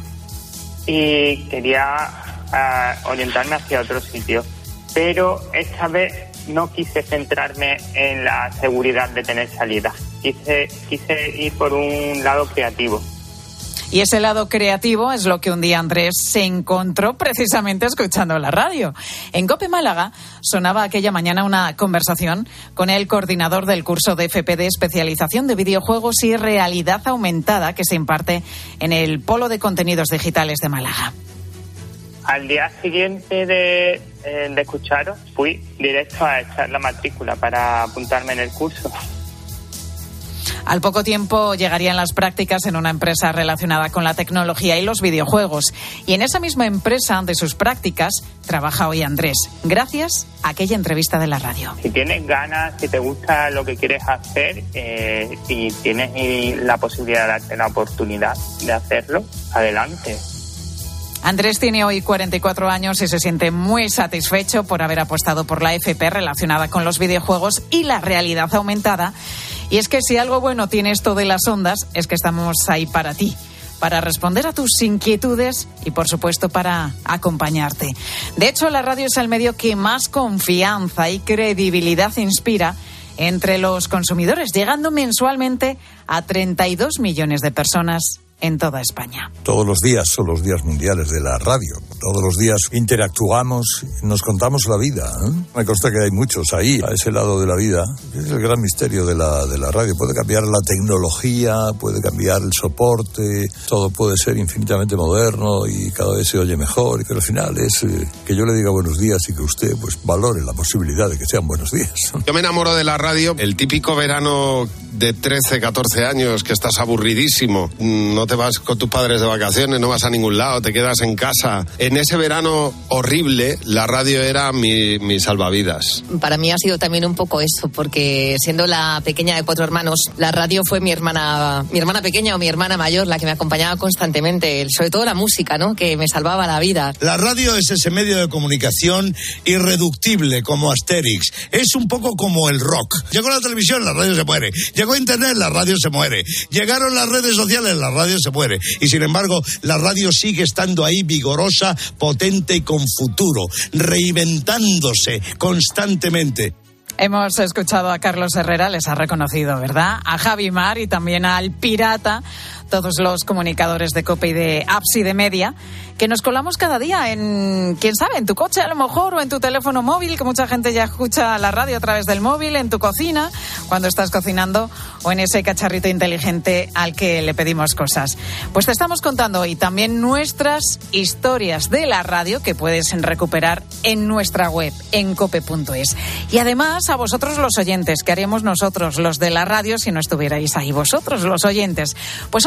[SPEAKER 12] y quería orientarme hacia otro sitio. Pero esta vez no quise centrarme en la seguridad de tener salida. Quise ir por un lado creativo.
[SPEAKER 1] Y ese lado creativo es lo que un día Andrés se encontró precisamente escuchando la radio. En COPE Málaga sonaba aquella mañana una conversación con el coordinador del curso de FP de especialización de videojuegos y realidad aumentada que se imparte en el Polo de Contenidos Digitales de Málaga.
[SPEAKER 12] Al día siguiente de escucharos, fui directo a echar la matrícula para apuntarme en el curso.
[SPEAKER 1] Al poco tiempo llegarían las prácticas en una empresa relacionada con la tecnología y los videojuegos. Y en esa misma empresa de sus prácticas trabaja hoy Andrés, gracias a aquella entrevista de la radio.
[SPEAKER 12] Si tienes ganas, si te gusta lo que quieres hacer y tienes la posibilidad de darte la oportunidad de hacerlo, adelante.
[SPEAKER 1] Andrés tiene hoy 44 años y se siente muy satisfecho por haber apostado por la FP relacionada con los videojuegos y la realidad aumentada. Y es que si algo bueno tiene esto de las ondas, es que estamos ahí para ti, para responder a tus inquietudes y, por supuesto, para acompañarte. De hecho, la radio es el medio que más confianza y credibilidad inspira entre los consumidores, llegando mensualmente a 32 millones de personas en toda España.
[SPEAKER 13] Todos los días son los días mundiales de la radio. Todos los días interactuamos, nos contamos la vida, ¿eh? Me consta que hay muchos ahí, a ese lado de la vida. Es el gran misterio de la radio. Puede cambiar la tecnología, puede cambiar el soporte, todo puede ser infinitamente moderno y cada vez se oye mejor. Pero al final es que yo le diga buenos días y que usted pues valore la posibilidad de que sean buenos días.
[SPEAKER 20] Yo me enamoro de la radio. El típico verano de 13, 14 años que estás aburridísimo, no te vas con tus padres de vacaciones, no vas a ningún lado, te quedas en casa. En ese verano horrible, la radio era mi salvavidas.
[SPEAKER 21] Para mí ha sido también un poco eso, porque siendo la pequeña de 4 hermanos, la radio fue mi hermana pequeña o mi hermana mayor, la que me acompañaba constantemente, sobre todo la música, ¿no?, que me salvaba la vida.
[SPEAKER 22] La radio es ese medio de comunicación irreductible, como Asterix. Es un poco como el rock. Llegó la televisión, la radio se muere. Llegó internet, la radio se muere. Llegaron las redes sociales, la radio se muere. Y sin embargo, la radio sigue estando ahí vigorosa, potente y con futuro, reinventándose constantemente.
[SPEAKER 1] Hemos escuchado a Carlos Herrera, les ha reconocido, ¿verdad? A Javi Mar y también al Pirata, todos los comunicadores de COPE y de Apps y de Media, que nos colamos cada día en, quién sabe, en tu coche a lo mejor, o en tu teléfono móvil, que mucha gente ya escucha la radio a través del móvil, en tu cocina, cuando estás cocinando, o en ese cacharrito inteligente al que le pedimos cosas. Pues te estamos contando hoy también nuestras historias de la radio que puedes recuperar en nuestra web, en cope.es. Y además, a vosotros los oyentes, ¿qué haríamos nosotros, los de la radio, si no estuvierais ahí vosotros, los oyentes? Pues hoy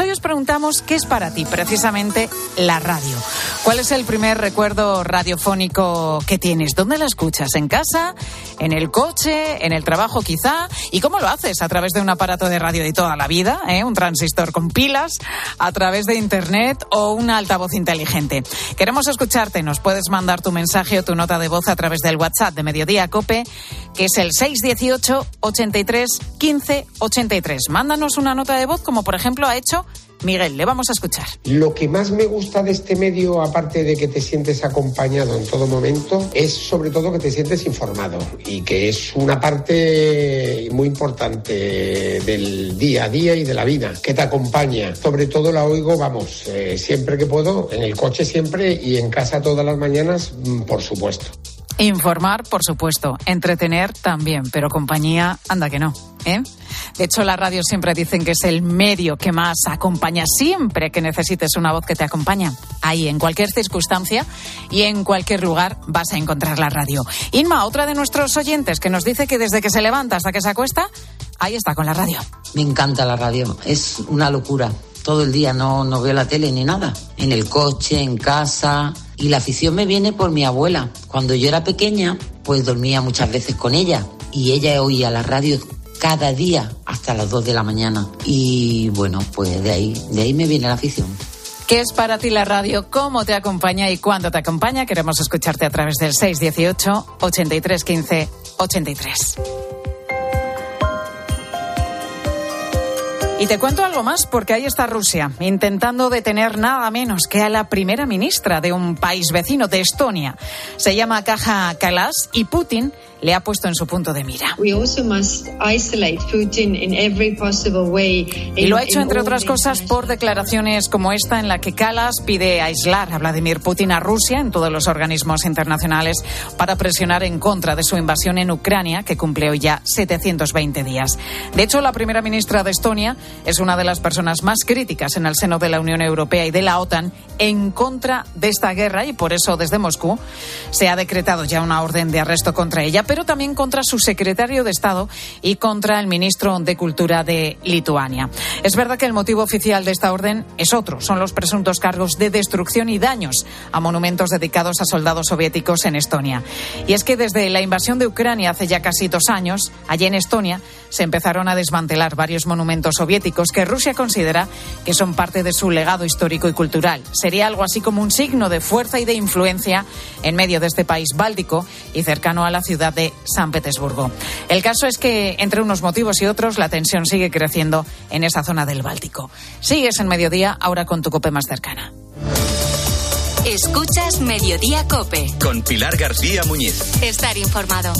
[SPEAKER 1] Hoy os preguntamos qué es para ti precisamente la radio. ¿Cuál es el primer recuerdo radiofónico que tienes? ¿Dónde la escuchas? ¿En casa? ¿En el coche? ¿En el trabajo quizá? ¿Y cómo lo haces? ¿A través de un aparato de radio de toda la vida? ¿Un transistor con pilas? ¿A través de internet o un altavoz inteligente? Queremos escucharte. Nos puedes mandar tu mensaje o tu nota de voz a través del WhatsApp de Mediodía COPE, que es el 618 83 15 83. Mándanos una nota de voz como por ejemplo ha hecho Miguel. Le vamos a escuchar.
[SPEAKER 6] Lo que más me gusta de este medio, aparte de que te sientes acompañado en todo momento, es sobre todo que te sientes informado y que es una parte muy importante del día a día y de la vida, que te acompaña. Sobre todo la oigo, siempre que puedo, en el coche siempre y en casa todas las mañanas, por supuesto.
[SPEAKER 1] Informar, por supuesto. Entretener también, pero compañía, anda que no, ¿eh? De hecho, la radio siempre dicen que es el medio que más acompaña. Siempre que necesites una voz que te acompaña, ahí, en cualquier circunstancia y en cualquier lugar vas a encontrar la radio. Inma, otra de nuestros oyentes, que nos dice que desde que se levanta hasta que se acuesta, ahí está con la radio.
[SPEAKER 14] Me encanta la radio, es una locura. Todo el día no veo la tele ni nada. En el coche, en casa. Y la afición me viene por mi abuela. Cuando yo era pequeña, pues dormía muchas veces con ella. Y ella oía la radio cada día hasta las 2 de la mañana. Y bueno, pues de ahí me viene la afición.
[SPEAKER 1] ¿Qué es para ti la radio? ¿Cómo te acompaña y cuándo te acompaña? Queremos escucharte a través del 618 83 15 83. Y te cuento algo más, porque ahí está Rusia, intentando detener nada menos que a la primera ministra de un país vecino, de Estonia. Se llama Kaja Kallas y Putin le ha puesto en su punto de mira. Y lo ha hecho, entre otras cosas, por declaraciones como esta, en la que Kallas pide aislar a Vladimir Putin a Rusia en todos los organismos internacionales para presionar en contra de su invasión en Ucrania, que cumple hoy ya 720 días. De hecho, la primera ministra de Estonia es una de las personas más críticas en el seno de la Unión Europea y de la OTAN en contra de esta guerra, y por eso desde Moscú se ha decretado ya una orden de arresto contra ella, pero también contra su secretario de Estado y contra el ministro de Cultura de Lituania. Es verdad que el motivo oficial de esta orden es otro, son los presuntos cargos de destrucción y daños a monumentos dedicados a soldados soviéticos en Estonia. Y es que desde la invasión de Ucrania hace ya casi 2 años, allí en Estonia se empezaron a desmantelar varios monumentos soviéticos que Rusia considera que son parte de su legado histórico y cultural. Sería algo así como un signo de fuerza y de influencia en medio de este país báltico y cercano a la ciudad de San Petersburgo. El caso es que, entre unos motivos y otros, la tensión sigue creciendo en esa zona del Báltico. Sigues en Mediodía, ahora con tu COPE más cercana.
[SPEAKER 11] Escuchas Mediodía COPE.
[SPEAKER 2] Con Pilar García Muñiz.
[SPEAKER 11] Estar informado.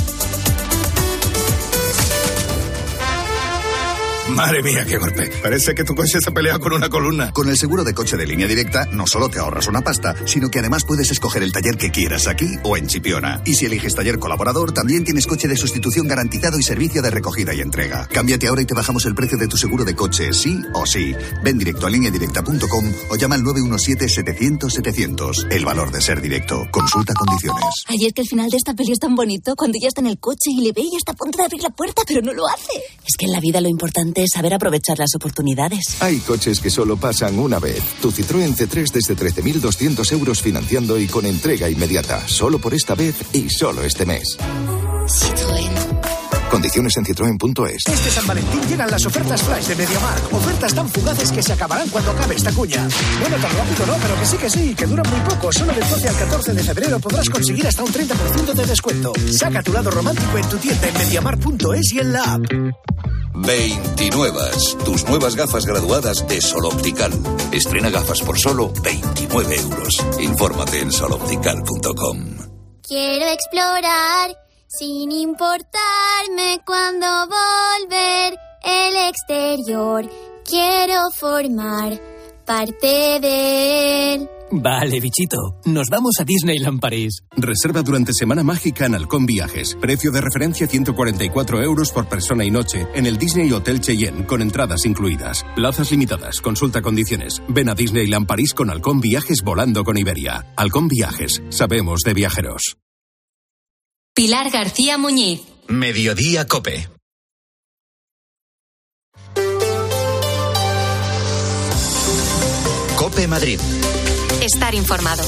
[SPEAKER 15] Madre mía, qué golpe. Parece que tu coche se pelea con una columna.
[SPEAKER 23] Con el seguro de coche de Línea Directa, no solo te ahorras una pasta, sino que además puedes escoger el taller que quieras aquí o en Chipiona. Y si eliges taller colaborador, también tienes coche de sustitución garantizado y servicio de recogida y entrega. Cámbiate ahora y te bajamos el precio de tu seguro de coche, sí o sí. Ven directo a lineadirecta.com o llama al 917-700-700. El valor de ser directo. Consulta condiciones.
[SPEAKER 24] Ay, es que el final de esta peli es tan bonito, cuando ya está en el coche y le ve y está a punto de abrir la puerta, pero no lo hace. Es que en la vida lo importante es saber aprovechar las oportunidades.
[SPEAKER 25] Hay coches que solo pasan una vez. Tu Citroën C3 desde 13.200 euros financiando y con entrega inmediata. Solo por esta vez y solo este mes.
[SPEAKER 24] Citroën.
[SPEAKER 25] Condiciones en citroen.es.
[SPEAKER 26] Este San Valentín llegan las ofertas flash de MediaMarkt. Ofertas tan fugaces que se acabarán cuando acabe esta cuña. Bueno, tan rápido no, pero que sí, que duran muy poco. Solo del 12 al 14 de febrero podrás conseguir hasta un 30% de descuento. Saca tu lado romántico en tu tienda en MediaMarkt.es y en la app.
[SPEAKER 27] 29. Tus nuevas gafas graduadas de Sol Optical. Estrena gafas por solo 29 euros. Infórmate en soloptical.com.
[SPEAKER 28] Quiero explorar sin importarme cuándo volver el exterior. Quiero formar parte de él.
[SPEAKER 29] Vale, bichito. Nos vamos a Disneyland París.
[SPEAKER 30] Reserva durante Semana Mágica en Halcón Viajes. Precio de referencia 144 euros por persona y noche en el Disney Hotel Cheyenne, con entradas incluidas. Plazas limitadas. Consulta condiciones. Ven a Disneyland París con Halcón Viajes volando con Iberia. Halcón Viajes. Sabemos de viajeros.
[SPEAKER 11] Pilar García Muñiz.
[SPEAKER 2] Mediodía COPE. COPE Madrid.
[SPEAKER 11] Estar informado.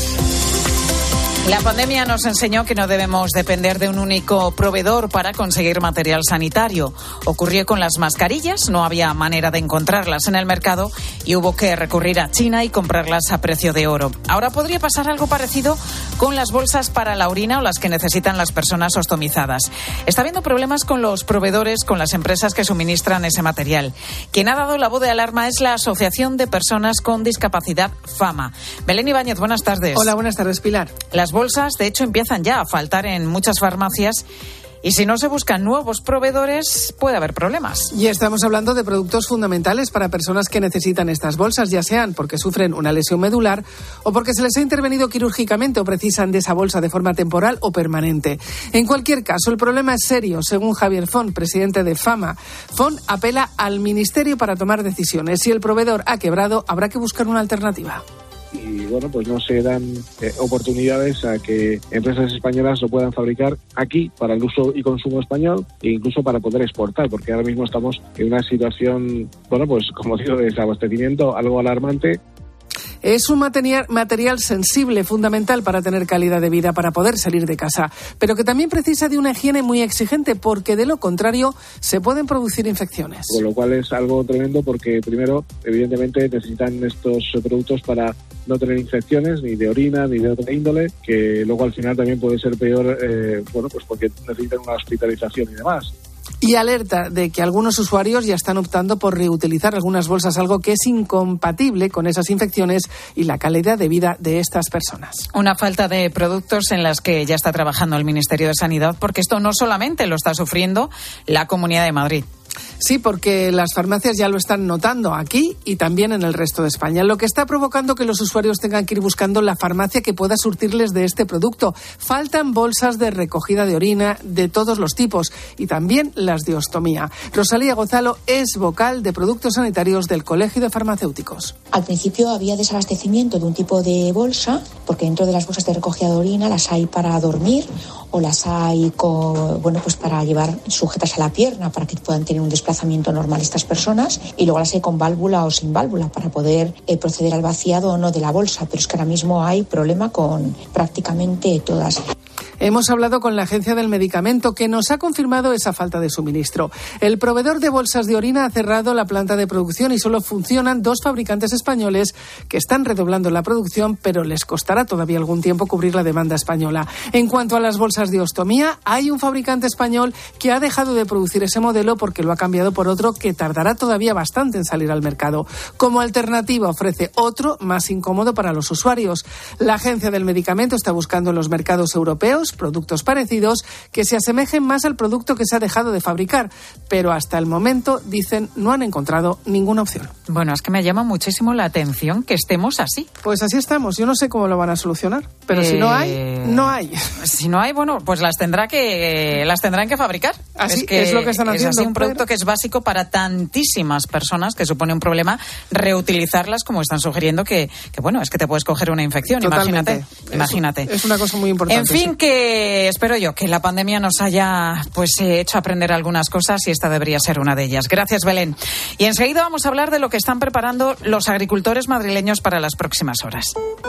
[SPEAKER 1] La pandemia nos enseñó que no debemos depender de un único proveedor para conseguir material sanitario. Ocurrió con las mascarillas, no había manera de encontrarlas en el mercado y hubo que recurrir a China y comprarlas a precio de oro. Ahora podría pasar algo parecido con las bolsas para la orina o las que necesitan las personas ostomizadas. Está habiendo problemas con los proveedores, con las empresas que suministran ese material. Quien ha dado la voz de alarma es la Asociación de Personas con Discapacidad FAMA. Belén Ibáñez, buenas tardes.
[SPEAKER 3] Hola, buenas tardes, Pilar.
[SPEAKER 1] Las bolsas, de hecho, empiezan ya a faltar en muchas farmacias y si no se buscan nuevos proveedores puede haber problemas.
[SPEAKER 3] Y estamos hablando de productos fundamentales para personas que necesitan estas bolsas, ya sean porque sufren una lesión medular o porque se les ha intervenido quirúrgicamente o precisan de esa bolsa de forma temporal o permanente. En cualquier caso, el problema es serio, según Javier Font, presidente de FAMA. Font apela al Ministerio para tomar decisiones. Si el proveedor ha quebrado, habrá que buscar una alternativa.
[SPEAKER 4] Y bueno, pues no se dan oportunidades a que empresas españolas lo puedan fabricar aquí para el uso y consumo español e incluso para poder exportar, porque ahora mismo estamos en una situación, bueno, pues como digo, de desabastecimiento algo alarmante.
[SPEAKER 3] Es un material sensible, fundamental para tener calidad de vida, para poder salir de casa, pero que también precisa de una higiene muy exigente, porque de lo contrario se pueden producir infecciones.
[SPEAKER 4] Con lo cual es algo tremendo porque, primero, evidentemente necesitan estos productos para no tener infecciones ni de orina ni de otra índole, que luego al final también puede ser peor, bueno, pues porque necesitan una hospitalización y demás.
[SPEAKER 3] Y alerta de que algunos usuarios ya están optando por reutilizar algunas bolsas, algo que es incompatible con esas infecciones y la calidad de vida de estas personas.
[SPEAKER 1] Una falta de productos en las que ya está trabajando el Ministerio de Sanidad, porque esto no solamente lo está sufriendo la Comunidad de Madrid.
[SPEAKER 3] Sí, porque las farmacias ya lo están notando aquí y también en el resto de España, lo que está provocando que los usuarios tengan que ir buscando la farmacia que pueda surtirles de este producto. Faltan bolsas de recogida de orina de todos los tipos y también las de ostomía. Rosalía Gozalo es vocal de productos sanitarios del Colegio de Farmacéuticos.
[SPEAKER 5] Al principio había desabastecimiento de un tipo de bolsa, porque dentro de las bolsas de recogida de orina las hay para dormir o las hay pues para llevar sujetas a la pierna para que puedan tener un desplazamiento normal estas personas, y luego las hay con válvula o sin válvula para poder proceder al vaciado o no de la bolsa, pero es que ahora mismo hay problema con prácticamente todas.
[SPEAKER 3] Hemos hablado con la Agencia del Medicamento, que nos ha confirmado esa falta de suministro. El proveedor de bolsas de orina ha cerrado la planta de producción y solo funcionan 2 fabricantes españoles que están redoblando la producción, pero les costará todavía algún tiempo cubrir la demanda española. En cuanto a las bolsas de ostomía, hay un fabricante español que ha dejado de producir ese modelo porque lo ha cambiado por otro que tardará todavía bastante en salir al mercado. Como alternativa ofrece otro más incómodo para los usuarios. La Agencia del Medicamento está buscando en los mercados europeos productos parecidos que se asemejen más al producto que se ha dejado de fabricar, pero hasta el momento, dicen, no han encontrado ninguna opción.
[SPEAKER 1] Bueno, es que me llama muchísimo la atención que estemos así.
[SPEAKER 3] Pues así estamos. Yo no sé cómo lo van a solucionar, pero si no hay, no hay.
[SPEAKER 1] Si no hay, bueno, pues las tendrán que fabricar.
[SPEAKER 3] Así es lo que están haciendo.
[SPEAKER 1] Es así un producto que es básico para tantísimas personas, que supone un problema reutilizarlas, como están sugiriendo que bueno, es que te puedes coger una infección.
[SPEAKER 3] Totalmente.
[SPEAKER 1] Imagínate.
[SPEAKER 3] Es una cosa muy importante.
[SPEAKER 1] En fin, que espero yo que la pandemia nos haya hecho aprender algunas cosas y esta debería ser una de ellas. Gracias, Belén. Y enseguida vamos a hablar de lo que están preparando los agricultores madrileños para las próximas horas.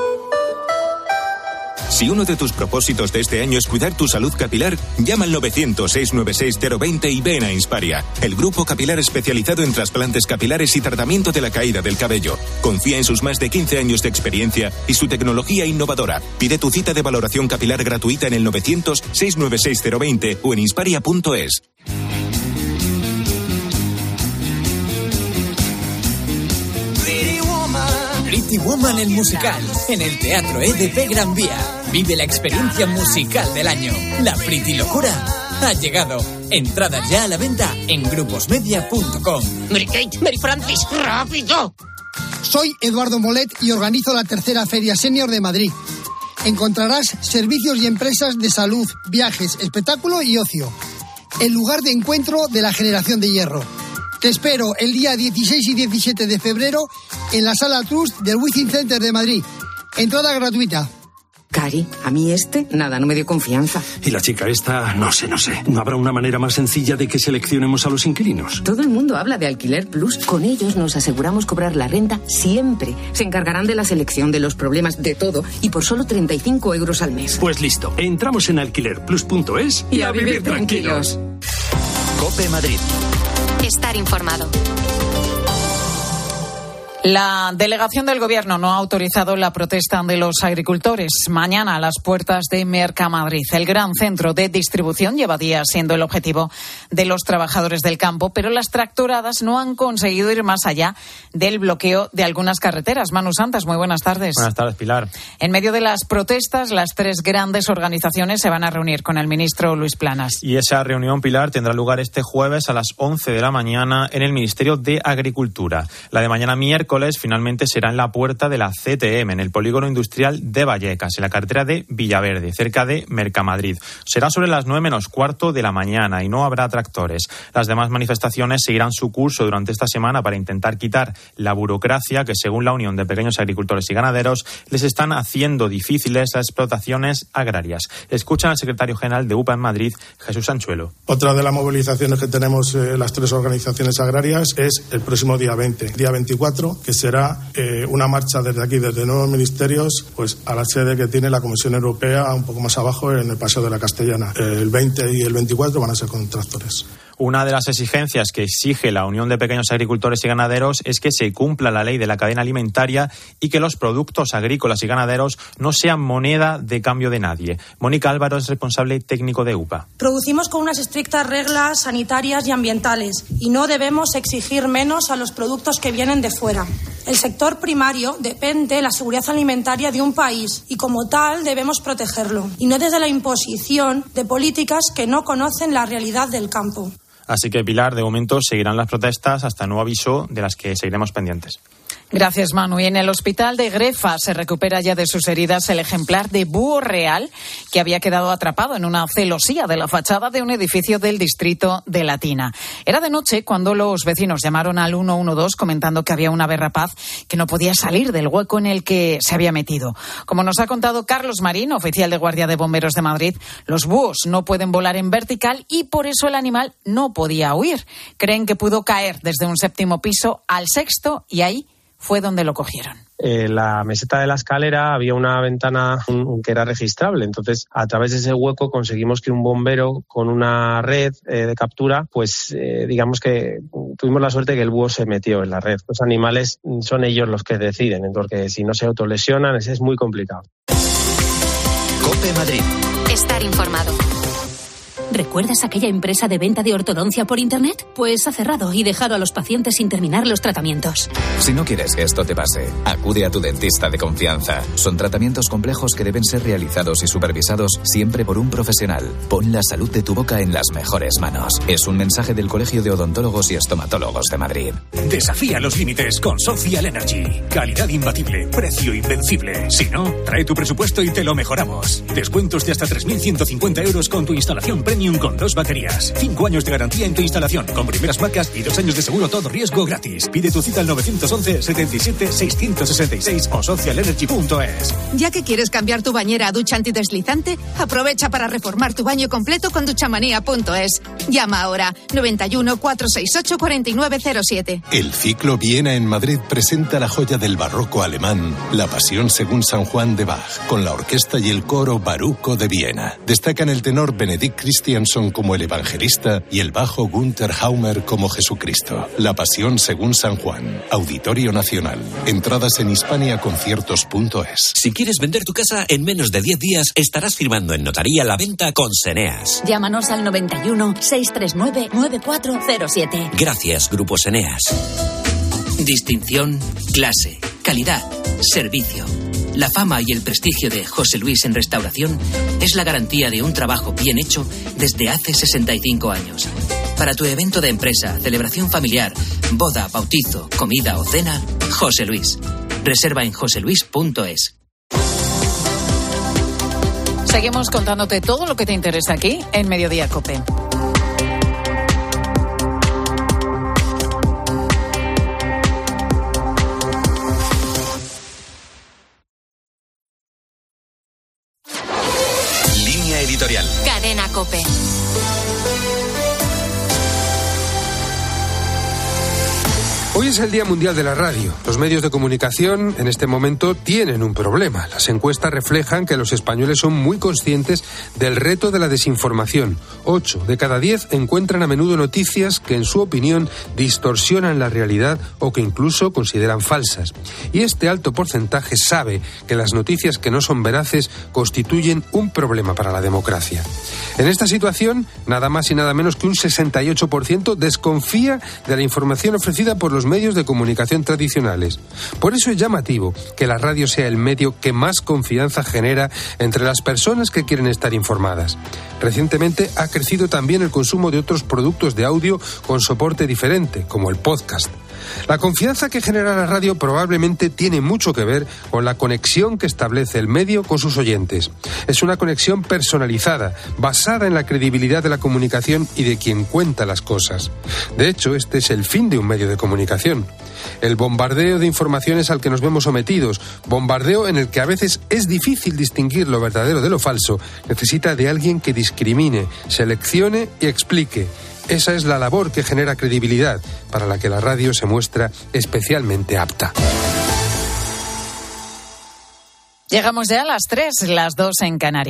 [SPEAKER 7] Si uno de tus propósitos de este año es cuidar tu salud capilar, llama al 900-696-020 y ven a Insparia, el grupo capilar especializado en trasplantes capilares y tratamiento de la caída del cabello. Confía en sus más de 15 años de experiencia y su tecnología innovadora. Pide tu cita de valoración capilar gratuita en el 900-696-020 o en insparia.es.
[SPEAKER 29] Pretty Woman el musical, en el Teatro EDP Gran Vía. Vive la experiencia musical del año. La Pretty Locura ha llegado. Entradas ya a la venta en gruposmedia.com.
[SPEAKER 8] Mary Kate, Mary Francis, ¡rápido!
[SPEAKER 9] Soy Eduardo Molet y organizo la 3ª Feria Senior de Madrid. Encontrarás servicios y empresas de salud, viajes, espectáculo y ocio. El lugar de encuentro de la generación de hierro. Te espero el día 16 y 17 de febrero en la Sala Trust del Wizzing Center de Madrid. Entrada gratuita.
[SPEAKER 10] Cari, a mí nada, no me dio confianza.
[SPEAKER 12] Y la chica esta, no sé. ¿No habrá una manera más sencilla de que seleccionemos a los inquilinos?
[SPEAKER 10] Todo el mundo habla de Alquiler Plus. Con ellos nos aseguramos cobrar la renta siempre. Se encargarán de la selección, de los problemas, de todo. Y por solo 35 euros al mes.
[SPEAKER 12] Pues listo. Entramos en alquilerplus.es
[SPEAKER 10] y a vivir tranquilos.
[SPEAKER 2] COPE Madrid.
[SPEAKER 11] Estar informado.
[SPEAKER 1] La delegación del Gobierno no ha autorizado la protesta de los agricultores. Mañana a las puertas de Mercamadrid. El gran centro de distribución lleva días siendo el objetivo de los trabajadores del campo, pero las tractoradas no han conseguido ir más allá del bloqueo de algunas carreteras. Manu Santas, muy buenas tardes.
[SPEAKER 13] Buenas tardes, Pilar.
[SPEAKER 1] En medio de las protestas, las tres grandes organizaciones se van a reunir con el ministro Luis Planas.
[SPEAKER 13] Y esa reunión, Pilar, tendrá lugar este jueves a las 11 de la mañana en el Ministerio de Agricultura. La de mañana miércoles finalmente será en la puerta de la CTM, en el polígono industrial de Vallecas, en la carretera de Villaverde, cerca de Mercamadrid. Será sobre las 9 menos cuarto de la mañana y no habrá tractores. Las demás manifestaciones seguirán su curso durante esta semana para intentar quitar la burocracia que, según la Unión de Pequeños Agricultores y Ganaderos, les están haciendo difíciles las explotaciones agrarias. Escuchan al secretario general de UPA en Madrid, Jesús Sanchuelo.
[SPEAKER 16] Otra de las movilizaciones que tenemos las tres organizaciones agrarias es el próximo día 20, día 24, que será una marcha desde aquí, desde nuevos ministerios, pues a la sede que tiene la Comisión Europea, un poco más abajo en el Paseo de la Castellana. El 20 y el 24 van a ser con tractores.
[SPEAKER 13] Una de las exigencias que exige la Unión de Pequeños Agricultores y Ganaderos es que se cumpla la ley de la cadena alimentaria y que los productos agrícolas y ganaderos no sean moneda de cambio de nadie. Mónica Álvaro es responsable técnico de UPA.
[SPEAKER 17] Producimos con unas estrictas reglas sanitarias y ambientales y no debemos exigir menos a los productos que vienen de fuera. El sector primario depende de la seguridad alimentaria de un país y como tal debemos protegerlo y no desde la imposición de políticas que no conocen la realidad del campo.
[SPEAKER 13] Así que, Pilar, de momento seguirán las protestas hasta nuevo aviso, de las que seguiremos pendientes.
[SPEAKER 1] Gracias, Manu. Y en el hospital de Grefa se recupera ya de sus heridas el ejemplar de búho real que había quedado atrapado en una celosía de la fachada de un edificio del distrito de Latina. Era de noche cuando los vecinos llamaron al 112 comentando que había un ave rapaz que no podía salir del hueco en el que se había metido. Como nos ha contado Carlos Marín, oficial de Guardia de Bomberos de Madrid, los búhos no pueden volar en vertical y por eso el animal no podía huir. Creen que pudo caer desde un 7º piso al 6º y ahí fue donde lo cogieron.
[SPEAKER 18] En la meseta de la escalera había una ventana que era registrable, entonces a través de ese hueco conseguimos que un bombero con una red de captura, pues digamos que tuvimos la suerte que el búho se metió en la red. Los animales son ellos los que deciden, porque si no se autolesionan es muy complicado.
[SPEAKER 2] COPE Madrid.
[SPEAKER 11] Estar informado.
[SPEAKER 24] ¿Recuerdas aquella empresa de venta de ortodoncia por Internet? Pues ha cerrado y dejado a los pacientes sin terminar los tratamientos.
[SPEAKER 19] Si no quieres que esto te pase, acude a tu dentista de confianza. Son tratamientos complejos que deben ser realizados y supervisados siempre por un profesional. Pon la salud de tu boca en las mejores manos. Es un mensaje del Colegio de Odontólogos y Estomatólogos de Madrid.
[SPEAKER 20] Desafía los límites con Social Energy. Calidad imbatible, precio invencible. Si no, trae tu presupuesto y te lo mejoramos. Descuentos de hasta 3.150 euros con tu instalación premium con 2 baterías. 5 años de garantía en tu instalación con primeras marcas y 2 años de seguro todo riesgo gratis. Pide tu cita al 911 77 666 o socialenergy.es.
[SPEAKER 21] Ya que quieres cambiar tu bañera a ducha antideslizante, aprovecha para reformar tu baño completo con duchamanía.es. Llama ahora 91 468 4907.
[SPEAKER 22] El Ciclo Viena en Madrid presenta la joya del barroco alemán, La Pasión según San Juan de Bach, con la orquesta y el coro Baruco de Viena. Destacan el tenor Benedikt Christianson como el evangelista y el bajo Gunther Haumer como Jesucristo. La Pasión según San Juan. Auditorio Nacional. Entradas en hispaniaconciertos.es.
[SPEAKER 31] Si quieres vender tu casa en menos de 10 días, estarás firmando en notaría la venta con Seneas.
[SPEAKER 24] Llámanos al 91 639 9407.
[SPEAKER 31] Gracias, Grupo Seneas. Distinción, clase, calidad, servicio. La fama y el prestigio de José Luis en restauración es la garantía de un trabajo bien hecho desde hace 65 años. Para tu evento de empresa, celebración familiar, boda, bautizo, comida o cena, José Luis. Reserva en joseluis.es.
[SPEAKER 1] Seguimos contándote todo lo que te interesa aquí en Mediodía COPE.
[SPEAKER 2] Línea editorial.
[SPEAKER 11] Cadena COPE.
[SPEAKER 4] Hoy es el Día Mundial de la Radio. Los medios de comunicación en este momento tienen un problema. Las encuestas reflejan que los españoles son muy conscientes del reto de la desinformación. 8 de cada 10 encuentran a menudo noticias que, en su opinión, distorsionan la realidad o que incluso consideran falsas. Y este alto porcentaje sabe que las noticias que no son veraces constituyen un problema para la democracia. En esta situación, nada más y nada menos que un 68% desconfía de la información ofrecida por los medios de comunicación tradicionales. Por eso es llamativo que la radio sea el medio que más confianza genera entre las personas que quieren estar informadas. Recientemente ha crecido también el consumo de otros productos de audio con soporte diferente, como el podcast. La confianza que genera la radio probablemente tiene mucho que ver con la conexión que establece el medio con sus oyentes. Es una conexión personalizada, basada en la credibilidad de la comunicación y de quien cuenta las cosas. De hecho, este es el fin de un medio de comunicación. El bombardeo de informaciones al que nos vemos sometidos, bombardeo en el que a veces es difícil distinguir lo verdadero de lo falso, necesita de alguien que discrimine, seleccione y explique. Esa es la labor que genera credibilidad, para la que la radio se muestra especialmente apta.
[SPEAKER 1] Llegamos ya a las 3, las 2 en Canarias.